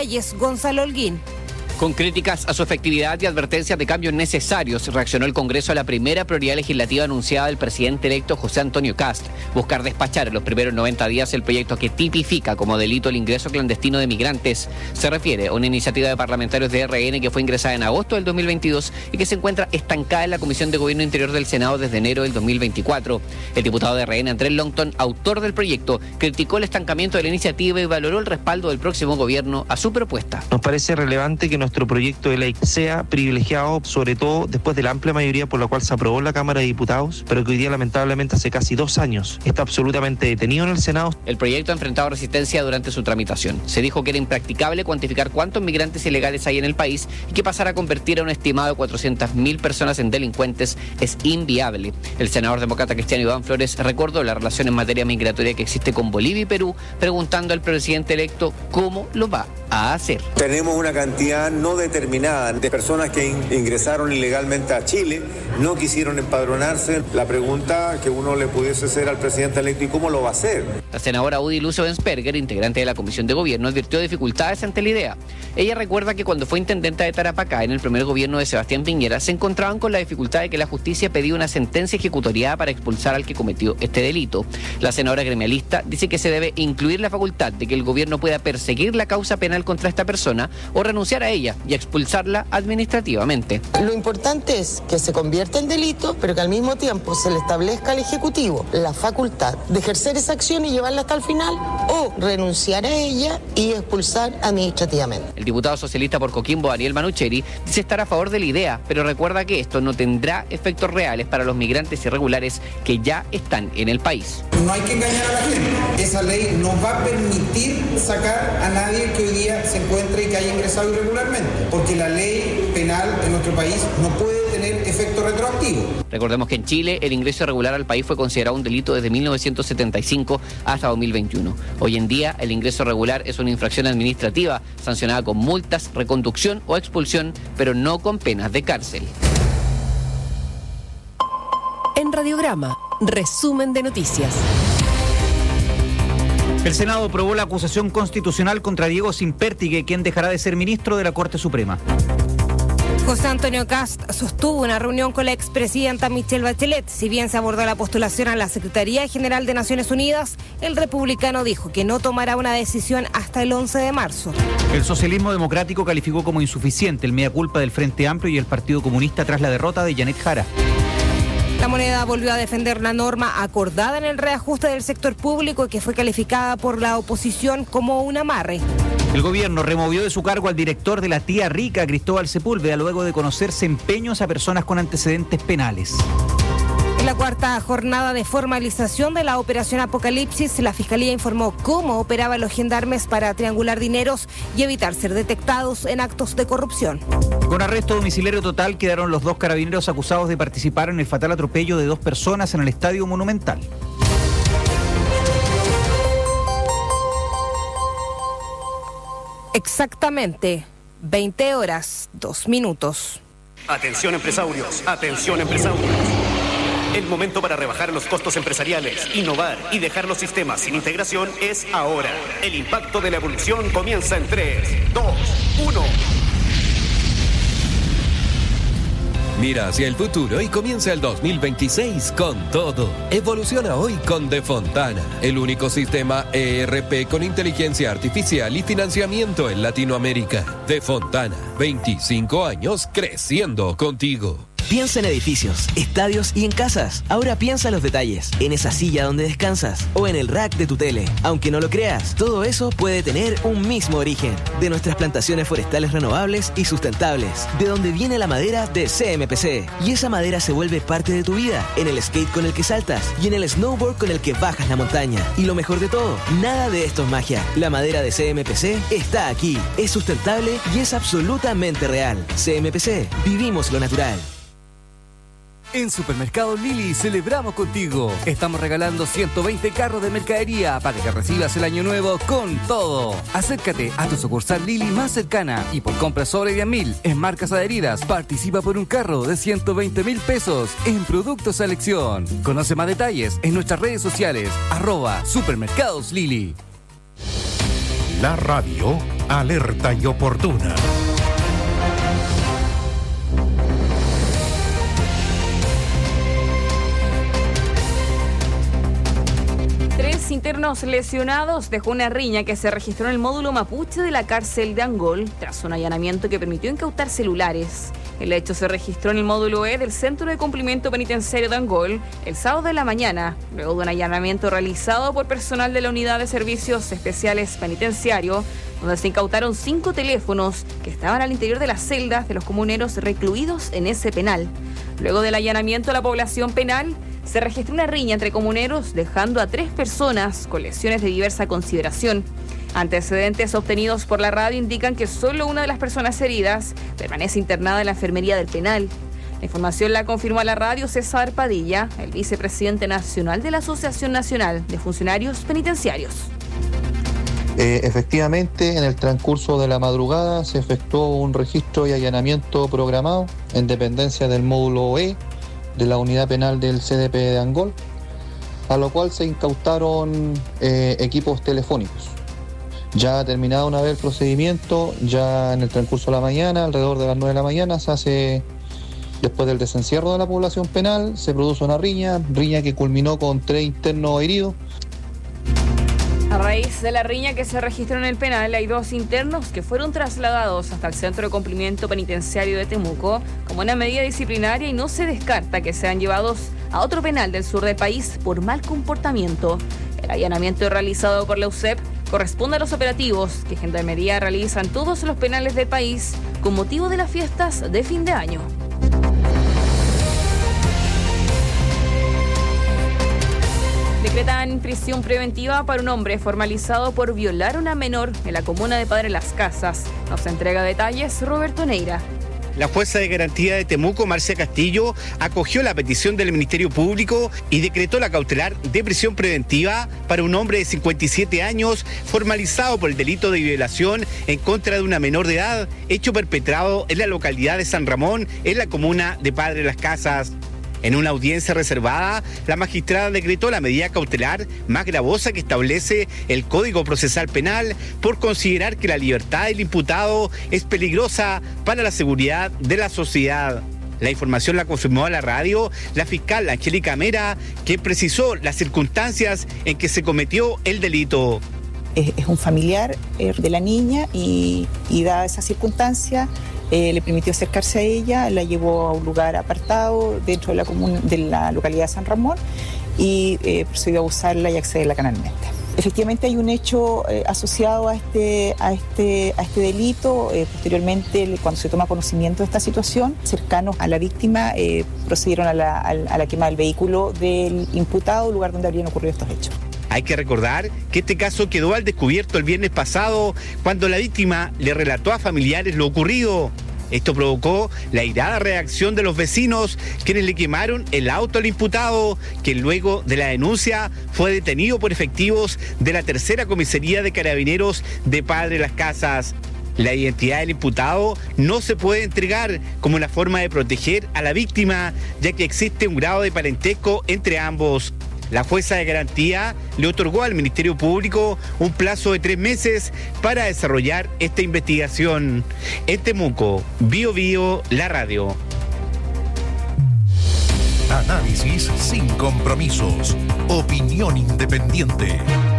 detalles, Gonzalo Holguín. Con críticas a su efectividad y advertencias de cambios necesarios, reaccionó el Congreso a la primera prioridad legislativa anunciada del presidente electo José Antonio Kast: buscar despachar en los primeros 90 días el proyecto que tipifica como delito el ingreso clandestino de migrantes. Se refiere a una iniciativa de parlamentarios de RN que fue ingresada en agosto del 2022 y que se encuentra estancada en la Comisión de Gobierno Interior del Senado desde enero del 2024. El diputado de RN, Andrés Longton, autor del proyecto, criticó el estancamiento de la iniciativa y valoró el respaldo del próximo gobierno a su propuesta. Nos parece relevante que nuestro proyecto de ley sea privilegiado, sobre todo después de la amplia mayoría por la cual se aprobó en la Cámara de Diputados, pero que hoy día lamentablemente hace casi 2 años está absolutamente detenido en el Senado. El proyecto ha enfrentado resistencia durante su tramitación. Se dijo que era impracticable cuantificar cuántos migrantes ilegales hay en el país y que pasar a convertir a un estimado de 400.000 personas en delincuentes es inviable. El senador demócrata cristiano Iván Flores recordó la relación en materia migratoria que existe con Bolivia y Perú, preguntando al presidente electo cómo lo va a hacer. Tenemos una cantidad no determinada de personas que ingresaron ilegalmente a Chile, no quisieron empadronarse. La pregunta que uno le pudiese hacer al presidente electo: ¿y cómo lo va a hacer? La senadora Udi Lucio Bensperger, integrante de la Comisión de Gobierno, advirtió dificultades ante la idea. Ella recuerda que cuando fue intendenta de Tarapacá en el primer gobierno de Sebastián Piñera, se encontraban con la dificultad de que la justicia pedía una sentencia ejecutoriada para expulsar al que cometió este delito. La senadora gremialista dice que se debe incluir la facultad de que el gobierno pueda perseguir la causa penal contra esta persona o renunciar a ella y expulsarla administrativamente. Lo importante es que se convierta en delito, pero que al mismo tiempo se le establezca al Ejecutivo la facultad de ejercer esa acción y llevarla hasta el final, o renunciar a ella y expulsar administrativamente. El diputado socialista por Coquimbo, Daniel Manucheri, dice estar a favor de la idea, pero recuerda que esto no tendrá efectos reales para los migrantes irregulares que ya están en el país. No hay que engañar a la gente. Esa ley no va a permitir sacar a nadie que hoy día se encuentre y que haya ingresado irregularmente, porque la ley penal en nuestro país no puede tener efecto retroactivo. Recordemos que en Chile el ingreso irregular al país fue considerado un delito desde 1975 hasta 2021. Hoy en día el ingreso irregular es una infracción administrativa sancionada con multas, reconducción o expulsión, pero no con penas de cárcel. En Radiograma, resumen de noticias. El Senado aprobó la acusación constitucional contra Diego Sínpertigue, quien dejará de ser ministro de la Corte Suprema. José Antonio Kast sostuvo una reunión con la expresidenta Michelle Bachelet. Si bien se abordó la postulación a la Secretaría General de Naciones Unidas, el republicano dijo que no tomará una decisión hasta el 11 de marzo. El socialismo democrático calificó como insuficiente el mea culpa del Frente Amplio y el Partido Comunista tras la derrota de Janet Jara. La Moneda volvió a defender la norma acordada en el reajuste del sector público, que fue calificada por la oposición como un amarre. El gobierno removió de su cargo al director de la Tía Rica, Cristóbal Sepúlveda, luego de conocerse empeños a personas con antecedentes penales. En la cuarta jornada de formalización de la Operación Apocalipsis, la Fiscalía informó cómo operaban los gendarmes para triangular dineros y evitar ser detectados en actos de corrupción. Con arresto domiciliario total quedaron los 2 carabineros acusados de participar en el fatal atropello de 2 personas en el Estadio Monumental. Exactamente 20 horas, 2 minutos. Atención empresarios, atención empresarios. El momento para rebajar los costos empresariales, innovar y dejar los sistemas sin integración es ahora. El impacto de la evolución comienza en 3, 2, 1. Mira hacia el futuro y comienza el 2026 con todo. Evoluciona hoy con Defontana, el único sistema ERP con inteligencia artificial y financiamiento en Latinoamérica. Defontana, 25 años creciendo contigo. Piensa en edificios, estadios y en casas. Ahora piensa en los detalles, en esa silla donde descansas o en el rack de tu tele. Aunque no lo creas, todo eso puede tener un mismo origen. De nuestras plantaciones forestales renovables y sustentables. De donde viene la madera de CMPC. Y esa madera se vuelve parte de tu vida. En el skate con el que saltas y en el snowboard con el que bajas la montaña. Y lo mejor de todo, nada de esto es magia. La madera de CMPC está aquí. Es sustentable y es absolutamente real. CMPC, vivimos lo natural. En Supermercados Lili celebramos contigo. Estamos regalando 120 carros de mercadería para que recibas el año nuevo con todo. Acércate a tu sucursal Lili más cercana y por compras sobre 10.000 en marcas adheridas, participa por un carro de 120.000 pesos en Productos Selección. Conoce más detalles en nuestras redes sociales @Supermercados Lili. La radio alerta y oportuna. Internos lesionados dejó una riña que se registró en el módulo mapuche de la cárcel de Angol tras un allanamiento que permitió incautar celulares. El hecho se registró en el módulo E del Centro de Cumplimiento Penitenciario de Angol el sábado de la mañana, luego de un allanamiento realizado por personal de la Unidad de Servicios Especiales Penitenciario, donde se incautaron 5 teléfonos que estaban al interior de las celdas de los comuneros recluidos en ese penal. Luego del allanamiento a la población penal, se registró una riña entre comuneros, dejando a 3 personas con lesiones de diversa consideración. Antecedentes obtenidos por la radio indican que solo una de las personas heridas permanece internada en la enfermería del penal. La información la confirmó a la radio César Padilla, el vicepresidente nacional de la Asociación Nacional de Funcionarios Penitenciarios. Efectivamente, en el transcurso de la madrugada se efectuó un registro y allanamiento programado en dependencia del módulo E de la unidad penal del CDP de Angol, a lo cual se incautaron equipos telefónicos. Ya terminado una vez el procedimiento, ya en el transcurso de la mañana, alrededor de las 9 de la mañana, se hace, después del desencierro de la población penal, se produce una riña que culminó con 3 internos heridos. A raíz de la riña que se registró en el penal, hay 2 internos que fueron trasladados hasta el Centro de Cumplimiento Penitenciario de Temuco como una medida disciplinaria y no se descarta que sean llevados a otro penal del sur del país por mal comportamiento. El allanamiento realizado por la UCEP corresponde a los operativos que Gendarmería realiza en todos los penales del país con motivo de las fiestas de fin de año. Decretan prisión preventiva para un hombre formalizado por violar a una menor en la comuna de Padre Las Casas. Nos entrega detalles Roberto Neira. La jueza de garantía de Temuco, Marcia Castillo, acogió la petición del Ministerio Público y decretó la cautelar de prisión preventiva para un hombre de 57 años formalizado por el delito de violación en contra de una menor de edad, hecho perpetrado en la localidad de San Ramón, en la comuna de Padre Las Casas. En una audiencia reservada, la magistrada decretó la medida cautelar más gravosa que establece el Código Procesal Penal por considerar que la libertad del imputado es peligrosa para la seguridad de la sociedad. La información la confirmó a la radio la fiscal Angélica Mera, que precisó las circunstancias en que se cometió el delito. Es un familiar de la niña y dada esa circunstancia, le permitió acercarse a ella, la llevó a un lugar apartado dentro de la comuna, de la localidad de San Ramón y procedió a abusarla y accederla canalmente. Efectivamente hay un hecho asociado a este delito. Posteriormente, cuando se toma conocimiento de esta situación, cercanos a la víctima procedieron a la quema del vehículo del imputado, lugar donde habrían ocurrido estos hechos. Hay que recordar que este caso quedó al descubierto el viernes pasado cuando la víctima le relató a familiares lo ocurrido. Esto provocó la airada reacción de los vecinos, quienes le quemaron el auto al imputado, que luego de la denuncia fue detenido por efectivos de la tercera comisaría de Carabineros de Padre Las Casas. La identidad del imputado no se puede entregar como una forma de proteger a la víctima, ya que existe un grado de parentesco entre ambos. La jueza de garantía le otorgó al Ministerio Público un plazo de 3 meses para desarrollar esta investigación. En Temuco, Bio Bio, la radio. Análisis sin compromisos. Opinión independiente.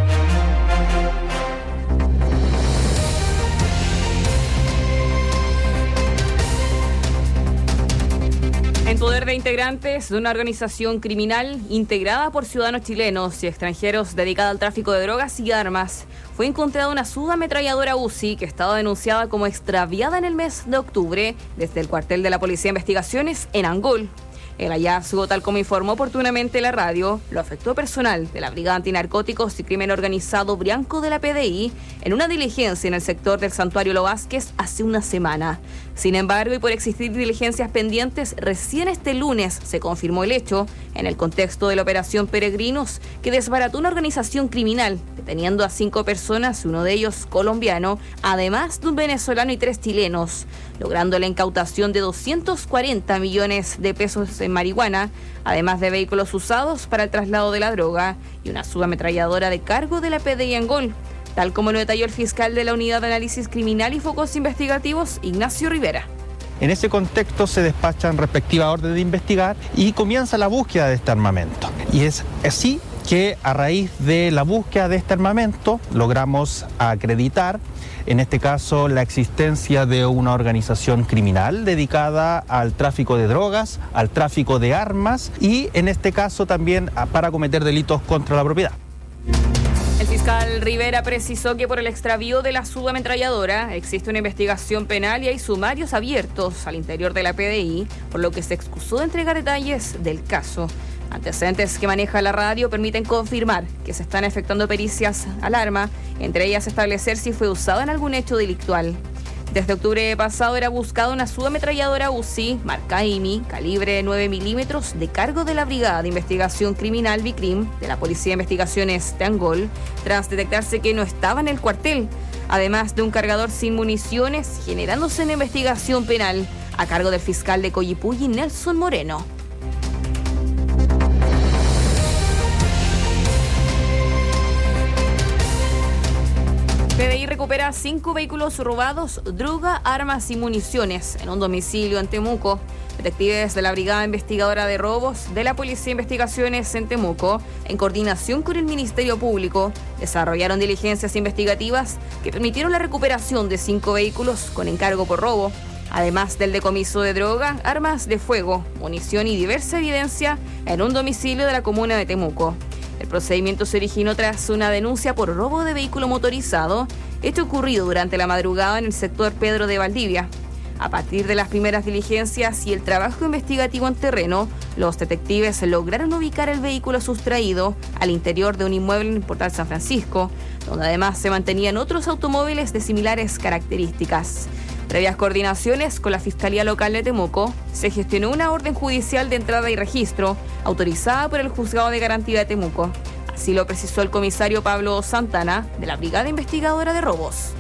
En poder de integrantes de una organización criminal integrada por ciudadanos chilenos y extranjeros dedicada al tráfico de drogas y armas, fue encontrada una subametralladora Uzi que estaba denunciada como extraviada en el mes de octubre desde el cuartel de la Policía de Investigaciones en Angol. El hallazgo, tal como informó oportunamente la radio, lo afectó personal de la Brigada Antinarcóticos y Crimen Organizado Brianco de la PDI en una diligencia en el sector del Santuario Lo Vázquez hace una semana. Sin embargo, y por existir diligencias pendientes, recién este lunes se confirmó el hecho en el contexto de la Operación Peregrinos, que desbarató una organización criminal, deteniendo a 5 personas, uno de ellos colombiano, además de un venezolano y 3 chilenos, logrando la incautación de 240 millones de pesos en marihuana, además de vehículos usados para el traslado de la droga y una subametralladora de cargo de la PDI Angol. tal como lo detalló el fiscal de la Unidad de Análisis Criminal y Focos Investigativos, Ignacio Rivera. En ese contexto se despachan respectiva orden de investigar y comienza la búsqueda de este armamento. Y es así que a raíz de la búsqueda de este armamento logramos acreditar, en este caso, la existencia de una organización criminal dedicada al tráfico de drogas, al tráfico de armas y en este caso también para cometer delitos contra la propiedad. El fiscal Rivera precisó que por el extravío de la subametralladora existe una investigación penal y hay sumarios abiertos al interior de la PDI, por lo que se excusó de entregar detalles del caso. Antecedentes que maneja la radio permiten confirmar que se están efectuando pericias al arma, entre ellas establecer si fue usada en algún hecho delictual. Desde octubre pasado era buscada una subametralladora UCI, marca IMI, calibre 9 milímetros, de cargo de la Brigada de Investigación Criminal BICRIM de la Policía de Investigaciones de Angol, tras detectarse que no estaba en el cuartel, además de un cargador sin municiones, generándose una investigación penal a cargo del fiscal de Coyipulli, Nelson Moreno. PDI recupera 5 vehículos robados, droga, armas y municiones en un domicilio en Temuco. Detectives de la Brigada Investigadora de Robos de la Policía de Investigaciones en Temuco, en coordinación con el Ministerio Público, desarrollaron diligencias investigativas que permitieron la recuperación de 5 vehículos con encargo por robo, además del decomiso de droga, armas de fuego, munición y diversa evidencia en un domicilio de la comuna de Temuco. El procedimiento se originó tras una denuncia por robo de vehículo motorizado, hecho ocurrido durante la madrugada en el sector Pedro de Valdivia. A partir de las primeras diligencias y el trabajo investigativo en terreno, los detectives lograron ubicar el vehículo sustraído al interior de un inmueble en Portal San Francisco, donde además se mantenían otros automóviles de similares características. Previas coordinaciones con la Fiscalía Local de Temuco, se gestionó una orden judicial de entrada y registro autorizada por el Juzgado de Garantía de Temuco. Así lo precisó el comisario Pablo Santana, de la Brigada Investigadora de Robos.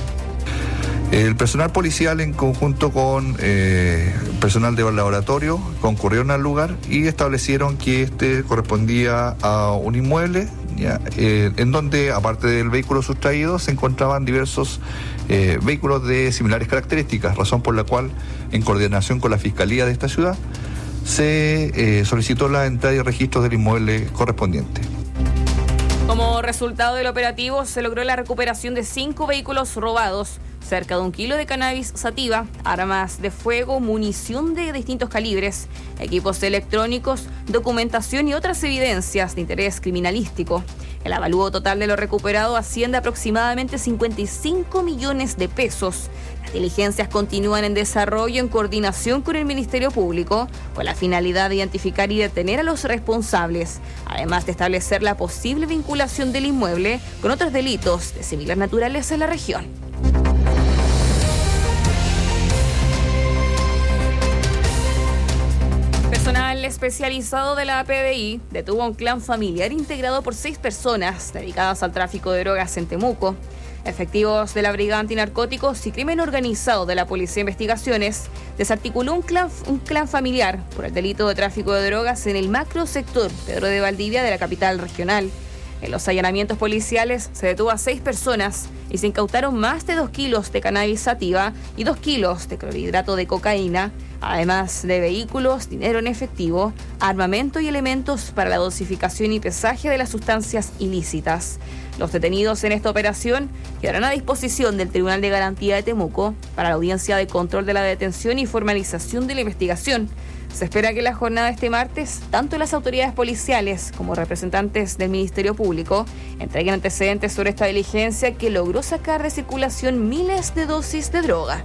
El personal policial, en conjunto con personal de laboratorio, concurrieron al lugar y establecieron que este correspondía a un inmueble en donde, aparte del vehículo sustraído, se encontraban diversos vehículos de similares características, razón por la cual, en coordinación con la Fiscalía de esta ciudad, se solicitó la entrada y registro del inmueble correspondiente. Como resultado del operativo, se logró la recuperación de 5 vehículos robados, cerca de 1 kilo de cannabis sativa, armas de fuego, munición de distintos calibres, equipos electrónicos, documentación y otras evidencias de interés criminalístico. El avalúo total de lo recuperado asciende a aproximadamente 55 millones de pesos. Las diligencias continúan en desarrollo en coordinación con el Ministerio Público, con la finalidad de identificar y detener a los responsables, además de establecer la posible vinculación del inmueble con otros delitos de similar naturaleza en la región. Personal especializado de la PDI detuvo a un clan familiar integrado por 6 personas dedicadas al tráfico de drogas en Temuco. Efectivos de la Brigada Antinarcóticos y Crimen Organizado de la Policía de Investigaciones desarticuló un clan familiar por el delito de tráfico de drogas en el macro sector Pedro de Valdivia de la capital regional. En los allanamientos policiales se detuvo a 6 personas y se incautaron más de 2 kilos de cannabis sativa y 2 kilos de clorhidrato de cocaína, además de vehículos, dinero en efectivo, armamento y elementos para la dosificación y pesaje de las sustancias ilícitas. Los detenidos en esta operación quedarán a disposición del Tribunal de Garantía de Temuco para la audiencia de control de la detención y formalización de la investigación. Se espera que la jornada de este martes, tanto las autoridades policiales como representantes del Ministerio Público entreguen antecedentes sobre esta diligencia que logró sacar de circulación miles de dosis de droga.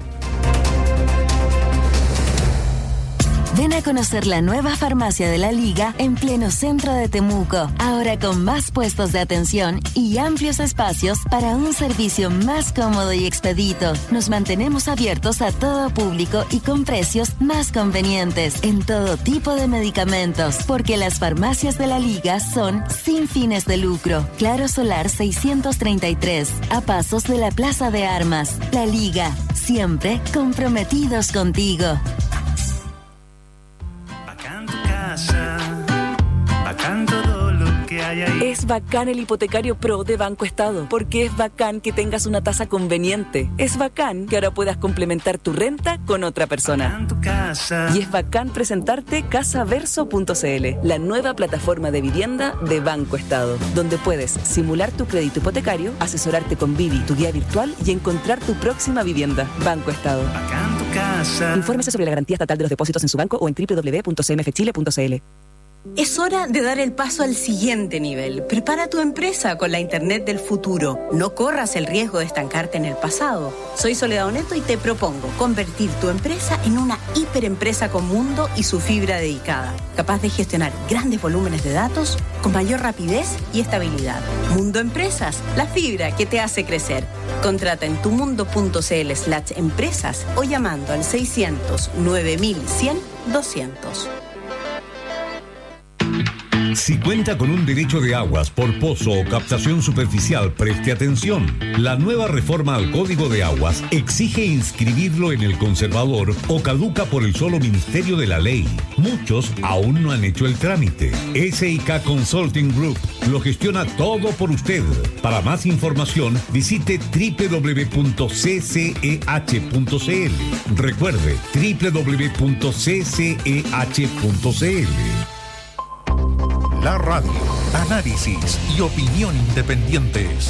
Ven a conocer la nueva farmacia de la Liga en pleno centro de Temuco, ahora con más puestos de atención y amplios espacios para un servicio más cómodo y expedito. Nos mantenemos abiertos a todo público y con precios más convenientes en todo tipo de medicamentos, porque las farmacias de la Liga son sin fines de lucro. Claro Solar 633, a pasos de la Plaza de Armas. La Liga, siempre comprometidos contigo. Bacán todo lo que Es bacán el hipotecario Pro de Banco Estado, porque es bacán que tengas una tasa conveniente. Es bacán que ahora puedas complementar tu renta con otra persona. Y es bacán presentarte casaverso.cl, la nueva plataforma de vivienda de Banco Estado, donde puedes simular tu crédito hipotecario, asesorarte con Vivi, tu guía virtual, y encontrar tu próxima vivienda. Banco Estado. Infórmese sobre la garantía estatal de los depósitos en su banco o en www.cmfchile.cl. Es hora de dar el paso al siguiente nivel. Prepara tu empresa con la Internet del futuro. No corras el riesgo de estancarte en el pasado. Soy Soledad Oneto y te propongo convertir tu empresa en una hiperempresa con mundo y su fibra dedicada, capaz de gestionar grandes volúmenes de datos con mayor rapidez y estabilidad. Mundo Empresas, la fibra que te hace crecer. Contrata en tumundo.cl/empresas o llamando al 600 9100 200. Si cuenta con un derecho de aguas por pozo o captación superficial, preste atención. La nueva reforma al Código de Aguas exige inscribirlo en el conservador o caduca por el solo Ministerio de la Ley. Muchos aún no han hecho el trámite. SIK Consulting Group lo gestiona todo por usted. Para más información, visite www.cceh.cl. Recuerde, www.cceh.cl. La radio, análisis y opinión independientes.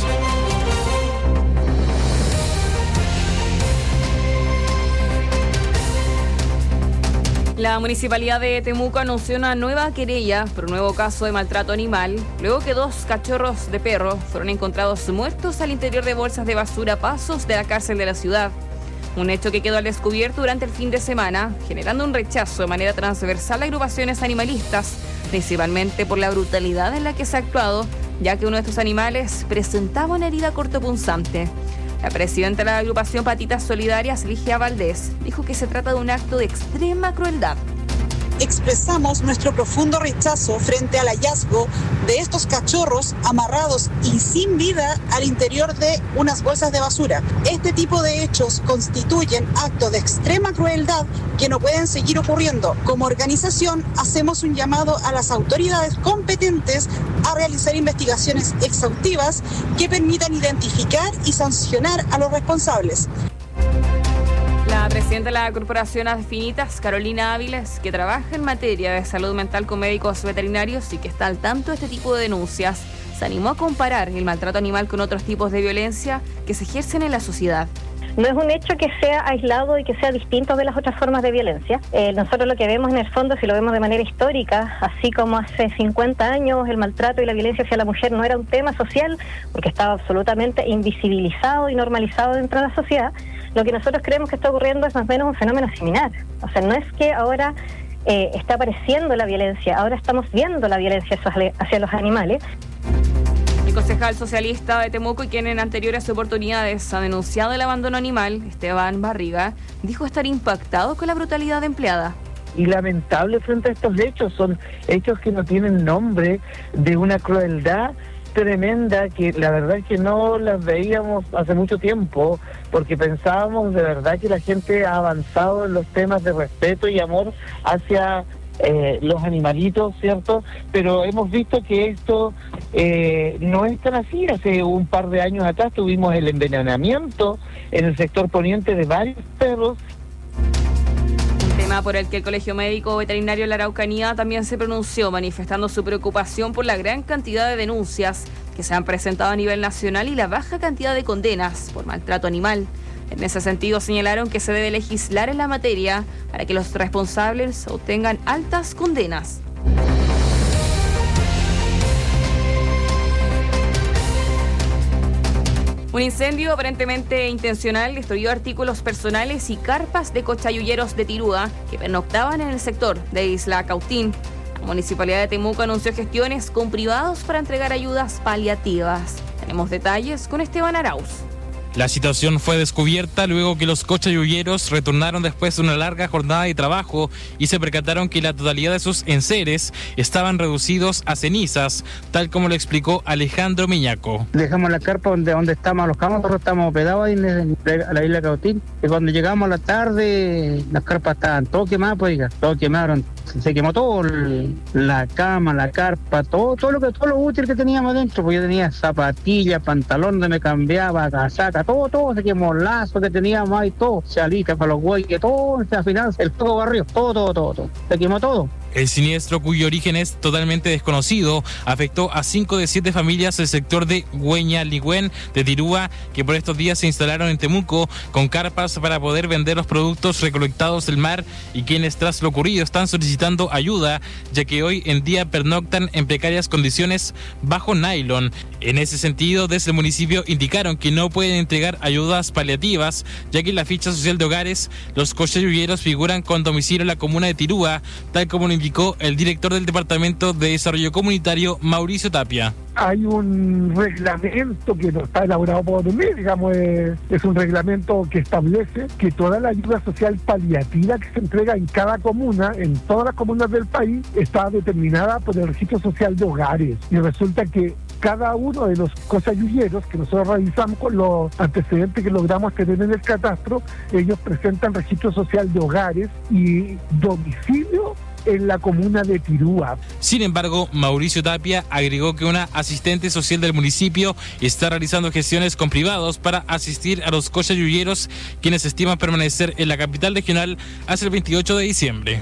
La Municipalidad de Temuco anunció una nueva querella por un nuevo caso de maltrato animal, luego que 2 cachorros de perro fueron encontrados muertos al interior de bolsas de basura a pasos de la cárcel de la ciudad. Un hecho que quedó al descubierto durante el fin de semana, generando un rechazo de manera transversal a agrupaciones animalistas, principalmente por la brutalidad en la que se ha actuado, ya que uno de estos animales presentaba una herida cortopunzante. La presidenta de la agrupación Patitas Solidarias, Ligia Valdés, dijo que se trata de un acto de extrema crueldad. Expresamos nuestro profundo rechazo frente al hallazgo de estos cachorros amarrados y sin vida al interior de unas bolsas de basura. Este tipo de hechos constituyen actos de extrema crueldad que no pueden seguir ocurriendo. Como organización, hacemos un llamado a las autoridades competentes a realizar investigaciones exhaustivas que permitan identificar y sancionar a los responsables. La presidenta de la Corporación Afinitas, Carolina Áviles, que trabaja en materia de salud mental con médicos veterinarios y que está al tanto de este tipo de denuncias, se animó a comparar el maltrato animal con otros tipos de violencia que se ejercen en la sociedad. No es un hecho que sea aislado y que sea distinto de las otras formas de violencia. Nosotros lo que vemos en el fondo, si lo vemos de manera histórica, así como hace 50 años el maltrato y la violencia hacia la mujer no era un tema social, porque estaba absolutamente invisibilizado y normalizado dentro de la sociedad, lo que nosotros creemos que está ocurriendo es más o menos un fenómeno similar. O sea, no es que ahora está apareciendo la violencia, ahora estamos viendo la violencia hacia los animales. El concejal socialista de Temuco y quien en anteriores oportunidades ha denunciado el abandono animal, Esteban Barriga, dijo estar impactado con la brutalidad empleada. Y lamentable frente a estos hechos, son hechos que no tienen nombre, de una crueldad tremenda que la verdad es que no las veíamos hace mucho tiempo, porque pensábamos de verdad que la gente ha avanzado en los temas de respeto y amor hacia los animalitos, ¿cierto? Pero hemos visto que esto no es tan así. Hace un par de años atrás tuvimos el envenenamiento en el sector poniente de varios perros. Un tema por el que el Colegio Médico Veterinario de la Araucanía también se pronunció, manifestando su preocupación por la gran cantidad de denuncias que se han presentado a nivel nacional y la baja cantidad de condenas por maltrato animal. En ese sentido, señalaron que se debe legislar en la materia para que los responsables obtengan altas condenas. Un incendio aparentemente intencional destruyó artículos personales y carpas de cochayulleros de Tirúa que pernoctaban en el sector de Isla Cautín. La Municipalidad de Temuco anunció gestiones con privados para entregar ayudas paliativas. Tenemos detalles con Esteban Arauz. La situación fue descubierta luego que los cochayuyeros retornaron después de una larga jornada de trabajo y se percataron que la totalidad de sus enseres estaban reducidos a cenizas, tal como lo explicó Alejandro Miñaco. Dejamos la carpa donde estábamos los campos, nosotros estábamos hospedados ahí en la isla Cautín, y cuando llegamos a la tarde las carpas estaban todo quemadas, pues, todo quemaron, se quemó todo, la cama, la carpa, todo lo útil que teníamos adentro, porque yo tenía zapatillas, pantalón donde me cambiaba, casaca, todo se quemó, lazo que teníamos ahí, todo, chalitas para los güeyes, todo, al final el fuego barrió, todo, se quemó todo. El siniestro, cuyo origen es totalmente desconocido, afectó a 5 de 7 familias del sector de Hueñaligüen de Tirúa, que por estos días se instalaron en Temuco con carpas para poder vender los productos recolectados del mar, y quienes tras lo ocurrido están solicitando ayuda, ya que hoy en día pernoctan en precarias condiciones bajo nylon. En ese sentido, desde el municipio indicaron que no pueden entregar ayudas paliativas, ya que en la ficha social de hogares los cochayuyeros figuran con domicilio en la comuna de Tirúa, tal como lo indicó el director del Departamento de Desarrollo Comunitario, Mauricio Tapia. Hay un reglamento que no está elaborado por mí, digamos, es un reglamento que establece que toda la ayuda social paliativa que se entrega en cada comuna, en todas las comunas del país, está determinada por el registro social de hogares. Y resulta que cada uno de los cochayuyeros que nosotros realizamos con los antecedentes que logramos tener en el catastro, ellos presentan registro social de hogares y domicilio en la comuna de Tirúa. Sin embargo, Mauricio Tapia agregó que una asistente social del municipio está realizando gestiones con privados para asistir a los cochayuyeros, quienes estiman permanecer en la capital regional hasta el 28 de diciembre.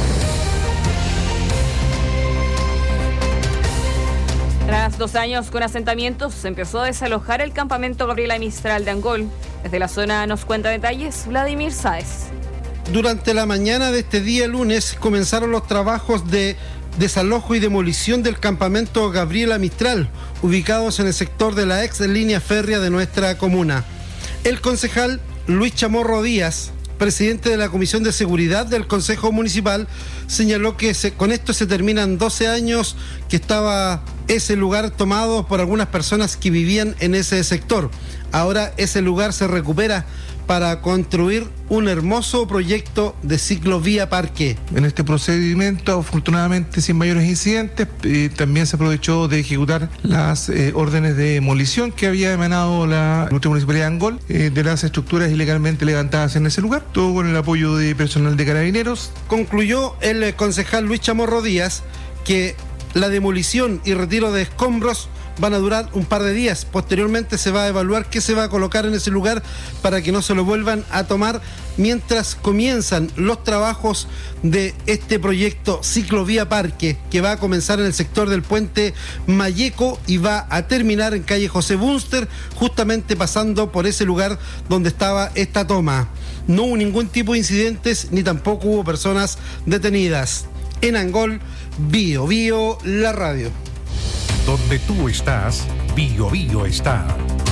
Tras 2 años con asentamientos, se empezó a desalojar el campamento Gabriela Mistral de Angol. Desde la zona nos cuenta detalles Vladimir Sáez. Durante la mañana de este día lunes comenzaron los trabajos de desalojo y demolición del campamento Gabriela Mistral, ubicados en el sector de la ex línea férrea de nuestra comuna. El concejal Luis Chamorro Díaz, presidente de la Comisión de Seguridad del Consejo Municipal, señaló que con esto se terminan 12 años que estaba ese lugar tomado por algunas personas que vivían en ese sector. Ahora ese lugar se recupera para construir un hermoso proyecto de ciclovía parque. En este procedimiento, afortunadamente sin mayores incidentes, también se aprovechó de ejecutar las órdenes de demolición que había emanado la Municipalidad de Angol de las estructuras ilegalmente levantadas en ese lugar, todo con el apoyo de personal de Carabineros. Concluyó el concejal Luis Chamorro Díaz que la demolición y retiro de escombros van a durar un par de días. Posteriormente se va a evaluar qué se va a colocar en ese lugar para que no se lo vuelvan a tomar mientras comienzan los trabajos de este proyecto Ciclovía Parque, que va a comenzar en el sector del puente Mayeco y va a terminar en calle José Bunster, justamente pasando por ese lugar donde estaba esta toma. No hubo ningún tipo de incidentes ni tampoco hubo personas detenidas. En Angol, Bio Bio, la radio. Donde tú estás, Bio Bio está.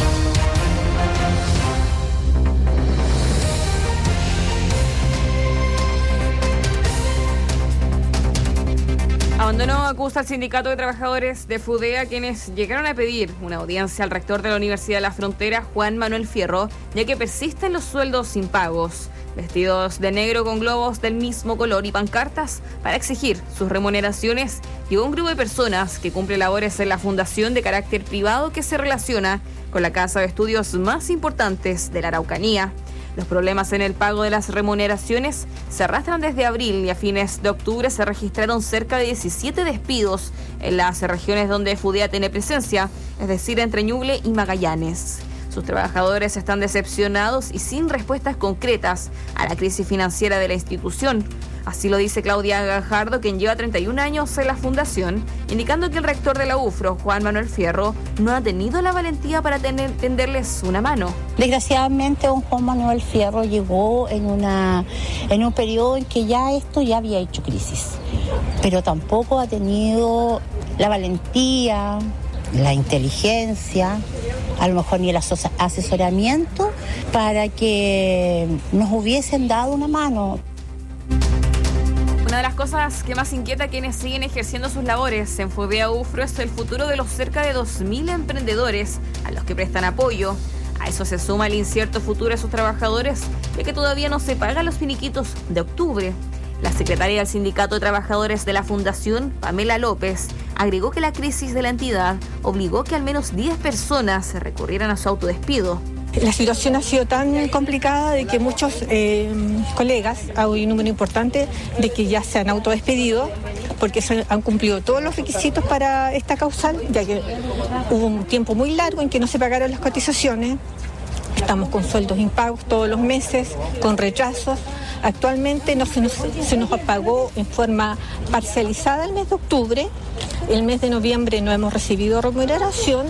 Abandono acusa al sindicato de trabajadores de FUDEA, quienes llegaron a pedir una audiencia al rector de la Universidad de la Frontera, Juan Manuel Fierro, ya que persisten los sueldos impagos. Vestidos de negro con globos del mismo color y pancartas para exigir sus remuneraciones, llegó un grupo de personas que cumple labores en la fundación de carácter privado que se relaciona con la casa de estudios más importantes de la Araucanía. Los problemas en el pago de las remuneraciones se arrastran desde abril y a fines de octubre se registraron cerca de 17 despidos en las regiones donde FUDEA tiene presencia, es decir, entre Ñuble y Magallanes. Sus trabajadores están decepcionados y sin respuestas concretas a la crisis financiera de la institución. Así lo dice Claudia Gajardo, quien lleva 31 años en la fundación, indicando que el rector de la UFRO, Juan Manuel Fierro, no ha tenido la valentía para tenderles una mano. Desgraciadamente, don Juan Manuel Fierro llegó en un periodo en que esto ya había hecho crisis, pero tampoco ha tenido la valentía, la inteligencia, a lo mejor ni el asesoramiento para que nos hubiesen dado una mano. Una de las cosas que más inquieta a quienes siguen ejerciendo sus labores en FUDEA UFRO es el futuro de los cerca de 2.000 emprendedores a los que prestan apoyo. A eso se suma el incierto futuro de sus trabajadores, ya que todavía no se pagan los finiquitos de octubre. La secretaria del Sindicato de Trabajadores de la Fundación, Pamela López, agregó que la crisis de la entidad obligó que al menos 10 personas recurrieran a su autodespido. La situación ha sido tan complicada de que muchos colegas, hay un número importante de que ya se han autodespedido porque han cumplido todos los requisitos para esta causal, ya que hubo un tiempo muy largo en que no se pagaron las cotizaciones. Estamos con sueldos impagos todos los meses, con retrasos. Actualmente se nos pagó en forma parcializada el mes de octubre. El mes de noviembre no hemos recibido remuneración.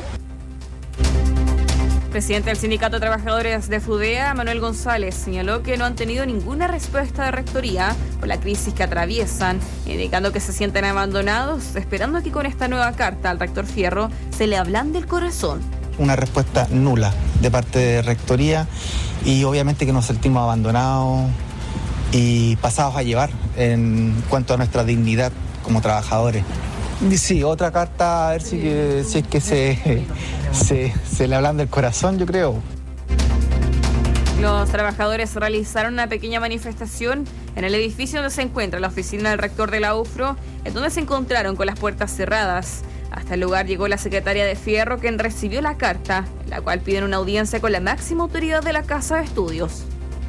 El presidente del Sindicato de Trabajadores de FUDEA, Manuel González, señaló que no han tenido ninguna respuesta de rectoría por la crisis que atraviesan, indicando que se sienten abandonados, esperando que con esta nueva carta al rector Fierro se le ablande el corazón. Una respuesta nula de parte de rectoría y obviamente que nos sentimos abandonados y pasados a llevar en cuanto a nuestra dignidad como trabajadores. Sí, otra carta, a ver si es que se le ablanda el corazón, yo creo. Los trabajadores realizaron una pequeña manifestación en el edificio donde se encuentra la oficina del rector de la UFRO, en donde se encontraron con las puertas cerradas. Hasta el lugar llegó la secretaria de Fierro, quien recibió la carta, en la cual piden una audiencia con la máxima autoridad de la Casa de Estudios.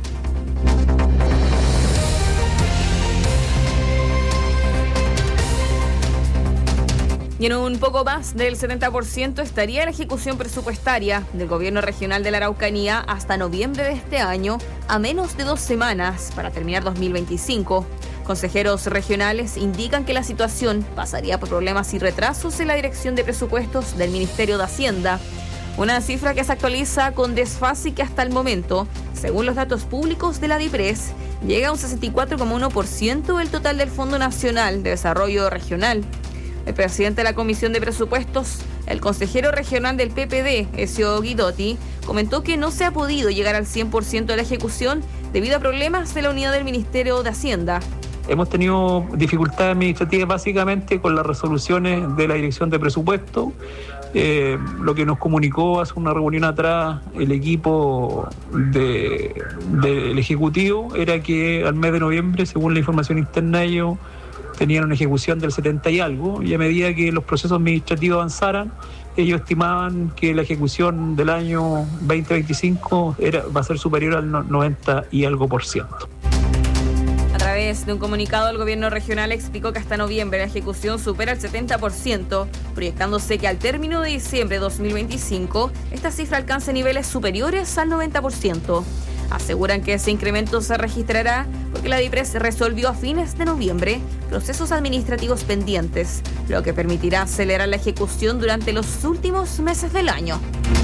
Y en un poco más del 70% estaría la ejecución presupuestaria del gobierno regional de la Araucanía hasta noviembre de este año, a menos de 2 semanas para terminar 2025. Consejeros regionales indican que la situación pasaría por problemas y retrasos en la dirección de presupuestos del Ministerio de Hacienda. Una cifra que se actualiza con desfase y que hasta el momento, según los datos públicos de la DIPRES, llega a un 64,1% del total del Fondo Nacional de Desarrollo Regional. El presidente de la Comisión de Presupuestos, el consejero regional del PPD, Ezio Guidotti, comentó que no se ha podido llegar al 100% de la ejecución debido a problemas de la unidad del Ministerio de Hacienda. Hemos tenido dificultades administrativas básicamente con las resoluciones de la Dirección de Presupuesto. Lo que nos comunicó hace una reunión atrás el equipo del Ejecutivo era que al mes de noviembre, según la información interna de ellos, tenían una ejecución del 70 y algo, y a medida que los procesos administrativos avanzaran, ellos estimaban que la ejecución del año 2025 va a ser superior al 90 y algo %. A través de un comunicado, el gobierno regional explicó que hasta noviembre la ejecución supera el 70%, proyectándose que al término de diciembre de 2025 esta cifra alcance niveles superiores al 90%. Aseguran que ese incremento se registrará porque la DIPRES resolvió a fines de noviembre procesos administrativos pendientes, lo que permitirá acelerar la ejecución durante los últimos meses del año.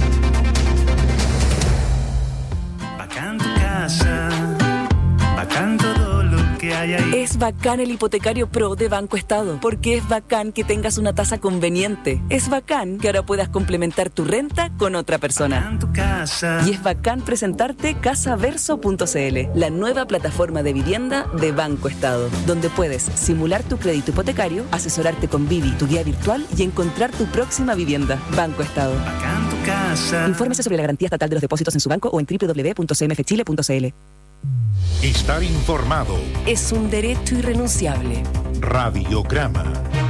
Bacán tu casa, bacán todo lo que hay ahí. Es bacán el hipotecario PRO de Banco Estado, porque es bacán que tengas una tasa conveniente. Es bacán que ahora puedas complementar tu renta con otra persona. Y es bacán presentarte casaverso.cl, la nueva plataforma de vivienda de Banco Estado, donde puedes simular tu crédito hipotecario, asesorarte con Vivi, tu guía virtual, y encontrar tu próxima vivienda. Banco Estado. Infórmese sobre la garantía estatal de los depósitos en su banco o en www.cmfchile.cl. Estar informado es un derecho irrenunciable. Radiograma.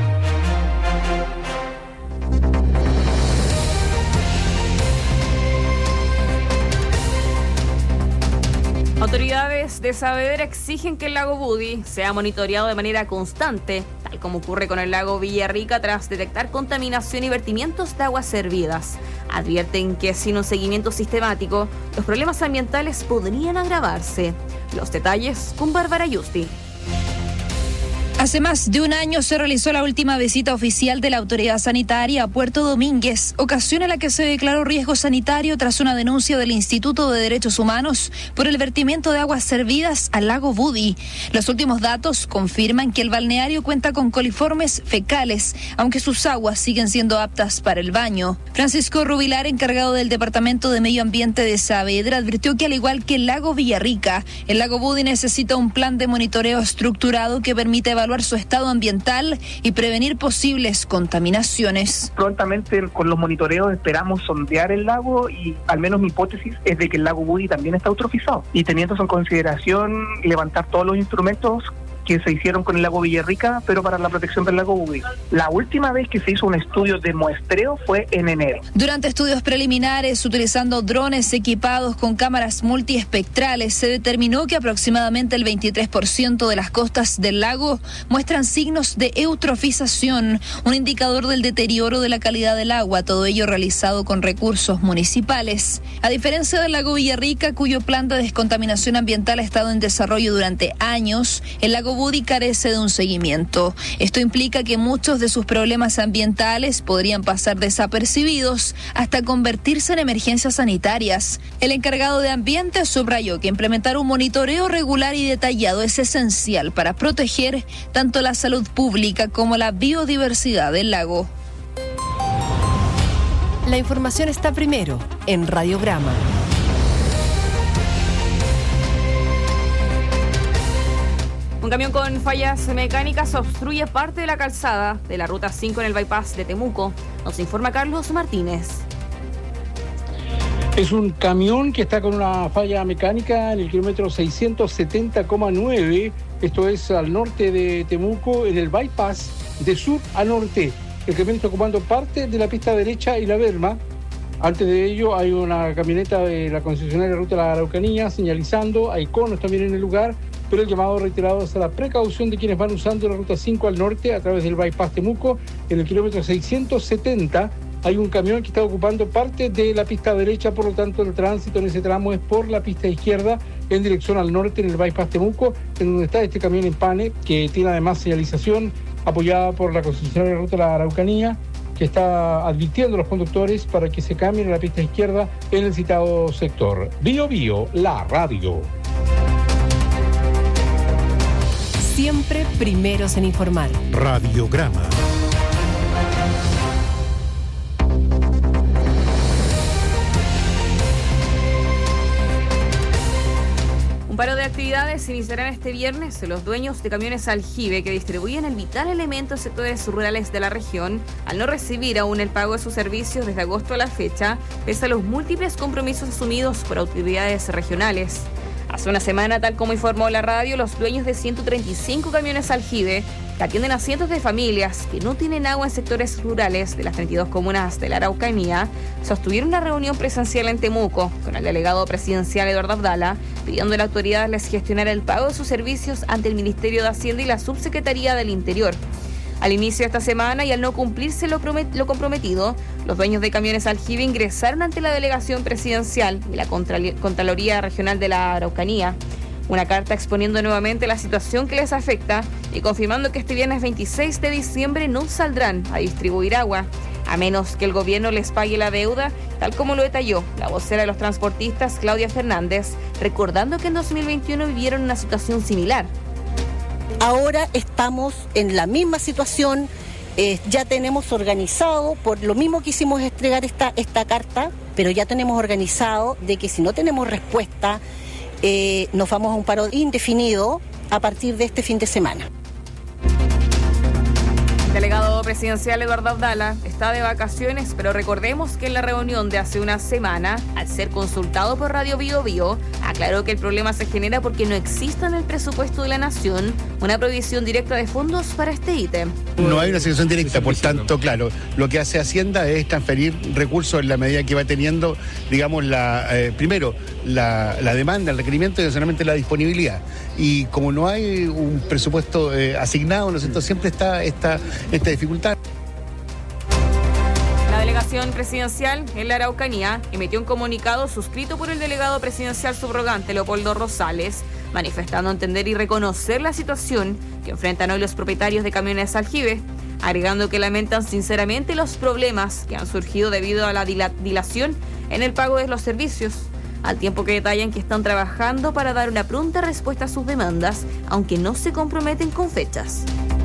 Autoridades de Saavedra exigen que el lago Budi sea monitoreado de manera constante, tal como ocurre con el lago Villarrica tras detectar contaminación y vertimientos de aguas servidas. Advierten que sin un seguimiento sistemático, los problemas ambientales podrían agravarse. Los detalles con Bárbara Yusti. Hace más de un año se realizó la última visita oficial de la autoridad sanitaria a Puerto Domínguez, ocasión en la que se declaró riesgo sanitario tras una denuncia del Instituto de Derechos Humanos por el vertimiento de aguas servidas al lago Budi. Los últimos datos confirman que el balneario cuenta con coliformes fecales, aunque sus aguas siguen siendo aptas para el baño. Francisco Rubilar, encargado del Departamento de Medio Ambiente de Saavedra, advirtió que al igual que el lago Villarrica, el lago Budi necesita un plan de monitoreo estructurado que permita evaluar evaluar su estado ambiental y prevenir posibles contaminaciones. Prontamente con los monitoreos esperamos sondear el lago y al menos mi hipótesis es de que el lago Budi también está eutrofizado. Y teniendo eso en consideración, levantar todos los instrumentos que se hicieron con el lago Villarrica, pero para la protección del lago Budi. La última vez que se hizo un estudio de muestreo fue en enero. Durante estudios preliminares, utilizando drones equipados con cámaras multiespectrales, se determinó que aproximadamente el 23% de las costas del lago muestran signos de eutrofización, un indicador del deterioro de la calidad del agua, todo ello realizado con recursos municipales. A diferencia del lago Villarrica, cuyo plan de descontaminación ambiental ha estado en desarrollo durante años, el lago Budi carece de un seguimiento. Esto implica que muchos de sus problemas ambientales podrían pasar desapercibidos hasta convertirse en emergencias sanitarias. El encargado de ambiente subrayó que implementar un monitoreo regular y detallado es esencial para proteger tanto la salud pública como la biodiversidad del lago. La información está primero en Radiograma. Un camión con fallas mecánicas obstruye parte de la calzada de la ruta 5 en el bypass de Temuco. Nos informa Carlos Martínez. Es un camión que está con una falla mecánica en el kilómetro 670,9. Esto es al norte de Temuco, en el bypass de sur a norte. El camión está ocupando parte de la pista derecha y la berma. Antes de ello hay una camioneta de la concesionaria Ruta de la Araucanía señalizando. Hay conos también en el lugar, pero el llamado reiterado es a la precaución de quienes van usando la ruta 5 al norte a través del bypass Temuco. En el kilómetro 670 hay un camión que está ocupando parte de la pista derecha, por lo tanto el tránsito en ese tramo es por la pista izquierda en dirección al norte en el bypass Temuco, en donde está este camión en pane, que tiene además señalización apoyada por la concesionaria Ruta de la Araucanía, que está advirtiendo a los conductores para que se cambien a la pista izquierda en el citado sector. Bio Bio, la radio. Siempre primeros en informar. Radiograma. Un paro de actividades iniciarán este viernes. Los dueños de camiones aljibe que distribuyen el vital elemento en sectores rurales de la región, al no recibir aún el pago de sus servicios desde agosto a la fecha, pese a los múltiples compromisos asumidos por autoridades regionales. Hace una semana, tal como informó la radio, los dueños de 135 camiones aljibe, que atienden a cientos de familias que no tienen agua en sectores rurales de las 32 comunas de la Araucanía, sostuvieron una reunión presencial en Temuco con el delegado presidencial Eduardo Abdala, pidiendo a la autoridad les gestionar el pago de sus servicios ante el Ministerio de Hacienda y la Subsecretaría del Interior. Al inicio de esta semana y al no cumplirse lo comprometido, los dueños de camiones aljibe ingresaron ante la delegación presidencial y la Contraloría Regional de la Araucanía una carta exponiendo nuevamente la situación que les afecta y confirmando que este viernes 26 de diciembre no saldrán a distribuir agua, a menos que el gobierno les pague la deuda, tal como lo detalló la vocera de los transportistas, Claudia Fernández, recordando que en 2021 vivieron una situación similar. Ahora estamos en la misma situación, ya tenemos organizado, por lo mismo que hicimos entregar esta carta, pero ya tenemos organizado de que si no tenemos respuesta, nos vamos a un paro indefinido a partir de este fin de semana. El delegado presidencial Eduardo Abdala está de vacaciones, pero recordemos que en la reunión de hace una semana, al ser consultado por Radio Bio Bio, aclaró que el problema se genera porque no existe en el presupuesto de la Nación una provisión directa de fondos para este ítem. No hay una asignación directa, por tanto, claro, lo que hace Hacienda es transferir recursos en la medida que va teniendo, digamos, primero, la demanda, el requerimiento y adicionalmente la disponibilidad. Y como no hay un presupuesto asignado, ¿no es cierto?, siempre está esta dificultad. La delegación presidencial en la Araucanía emitió un comunicado suscrito por el delegado presidencial subrogante Leopoldo Rosales, manifestando entender y reconocer la situación que enfrentan hoy los propietarios de camiones aljibe, agregando que lamentan sinceramente los problemas que han surgido debido a la dilación en el pago de los servicios, al tiempo que detallan que están trabajando para dar una pronta respuesta a sus demandas, aunque no se comprometen con fechas.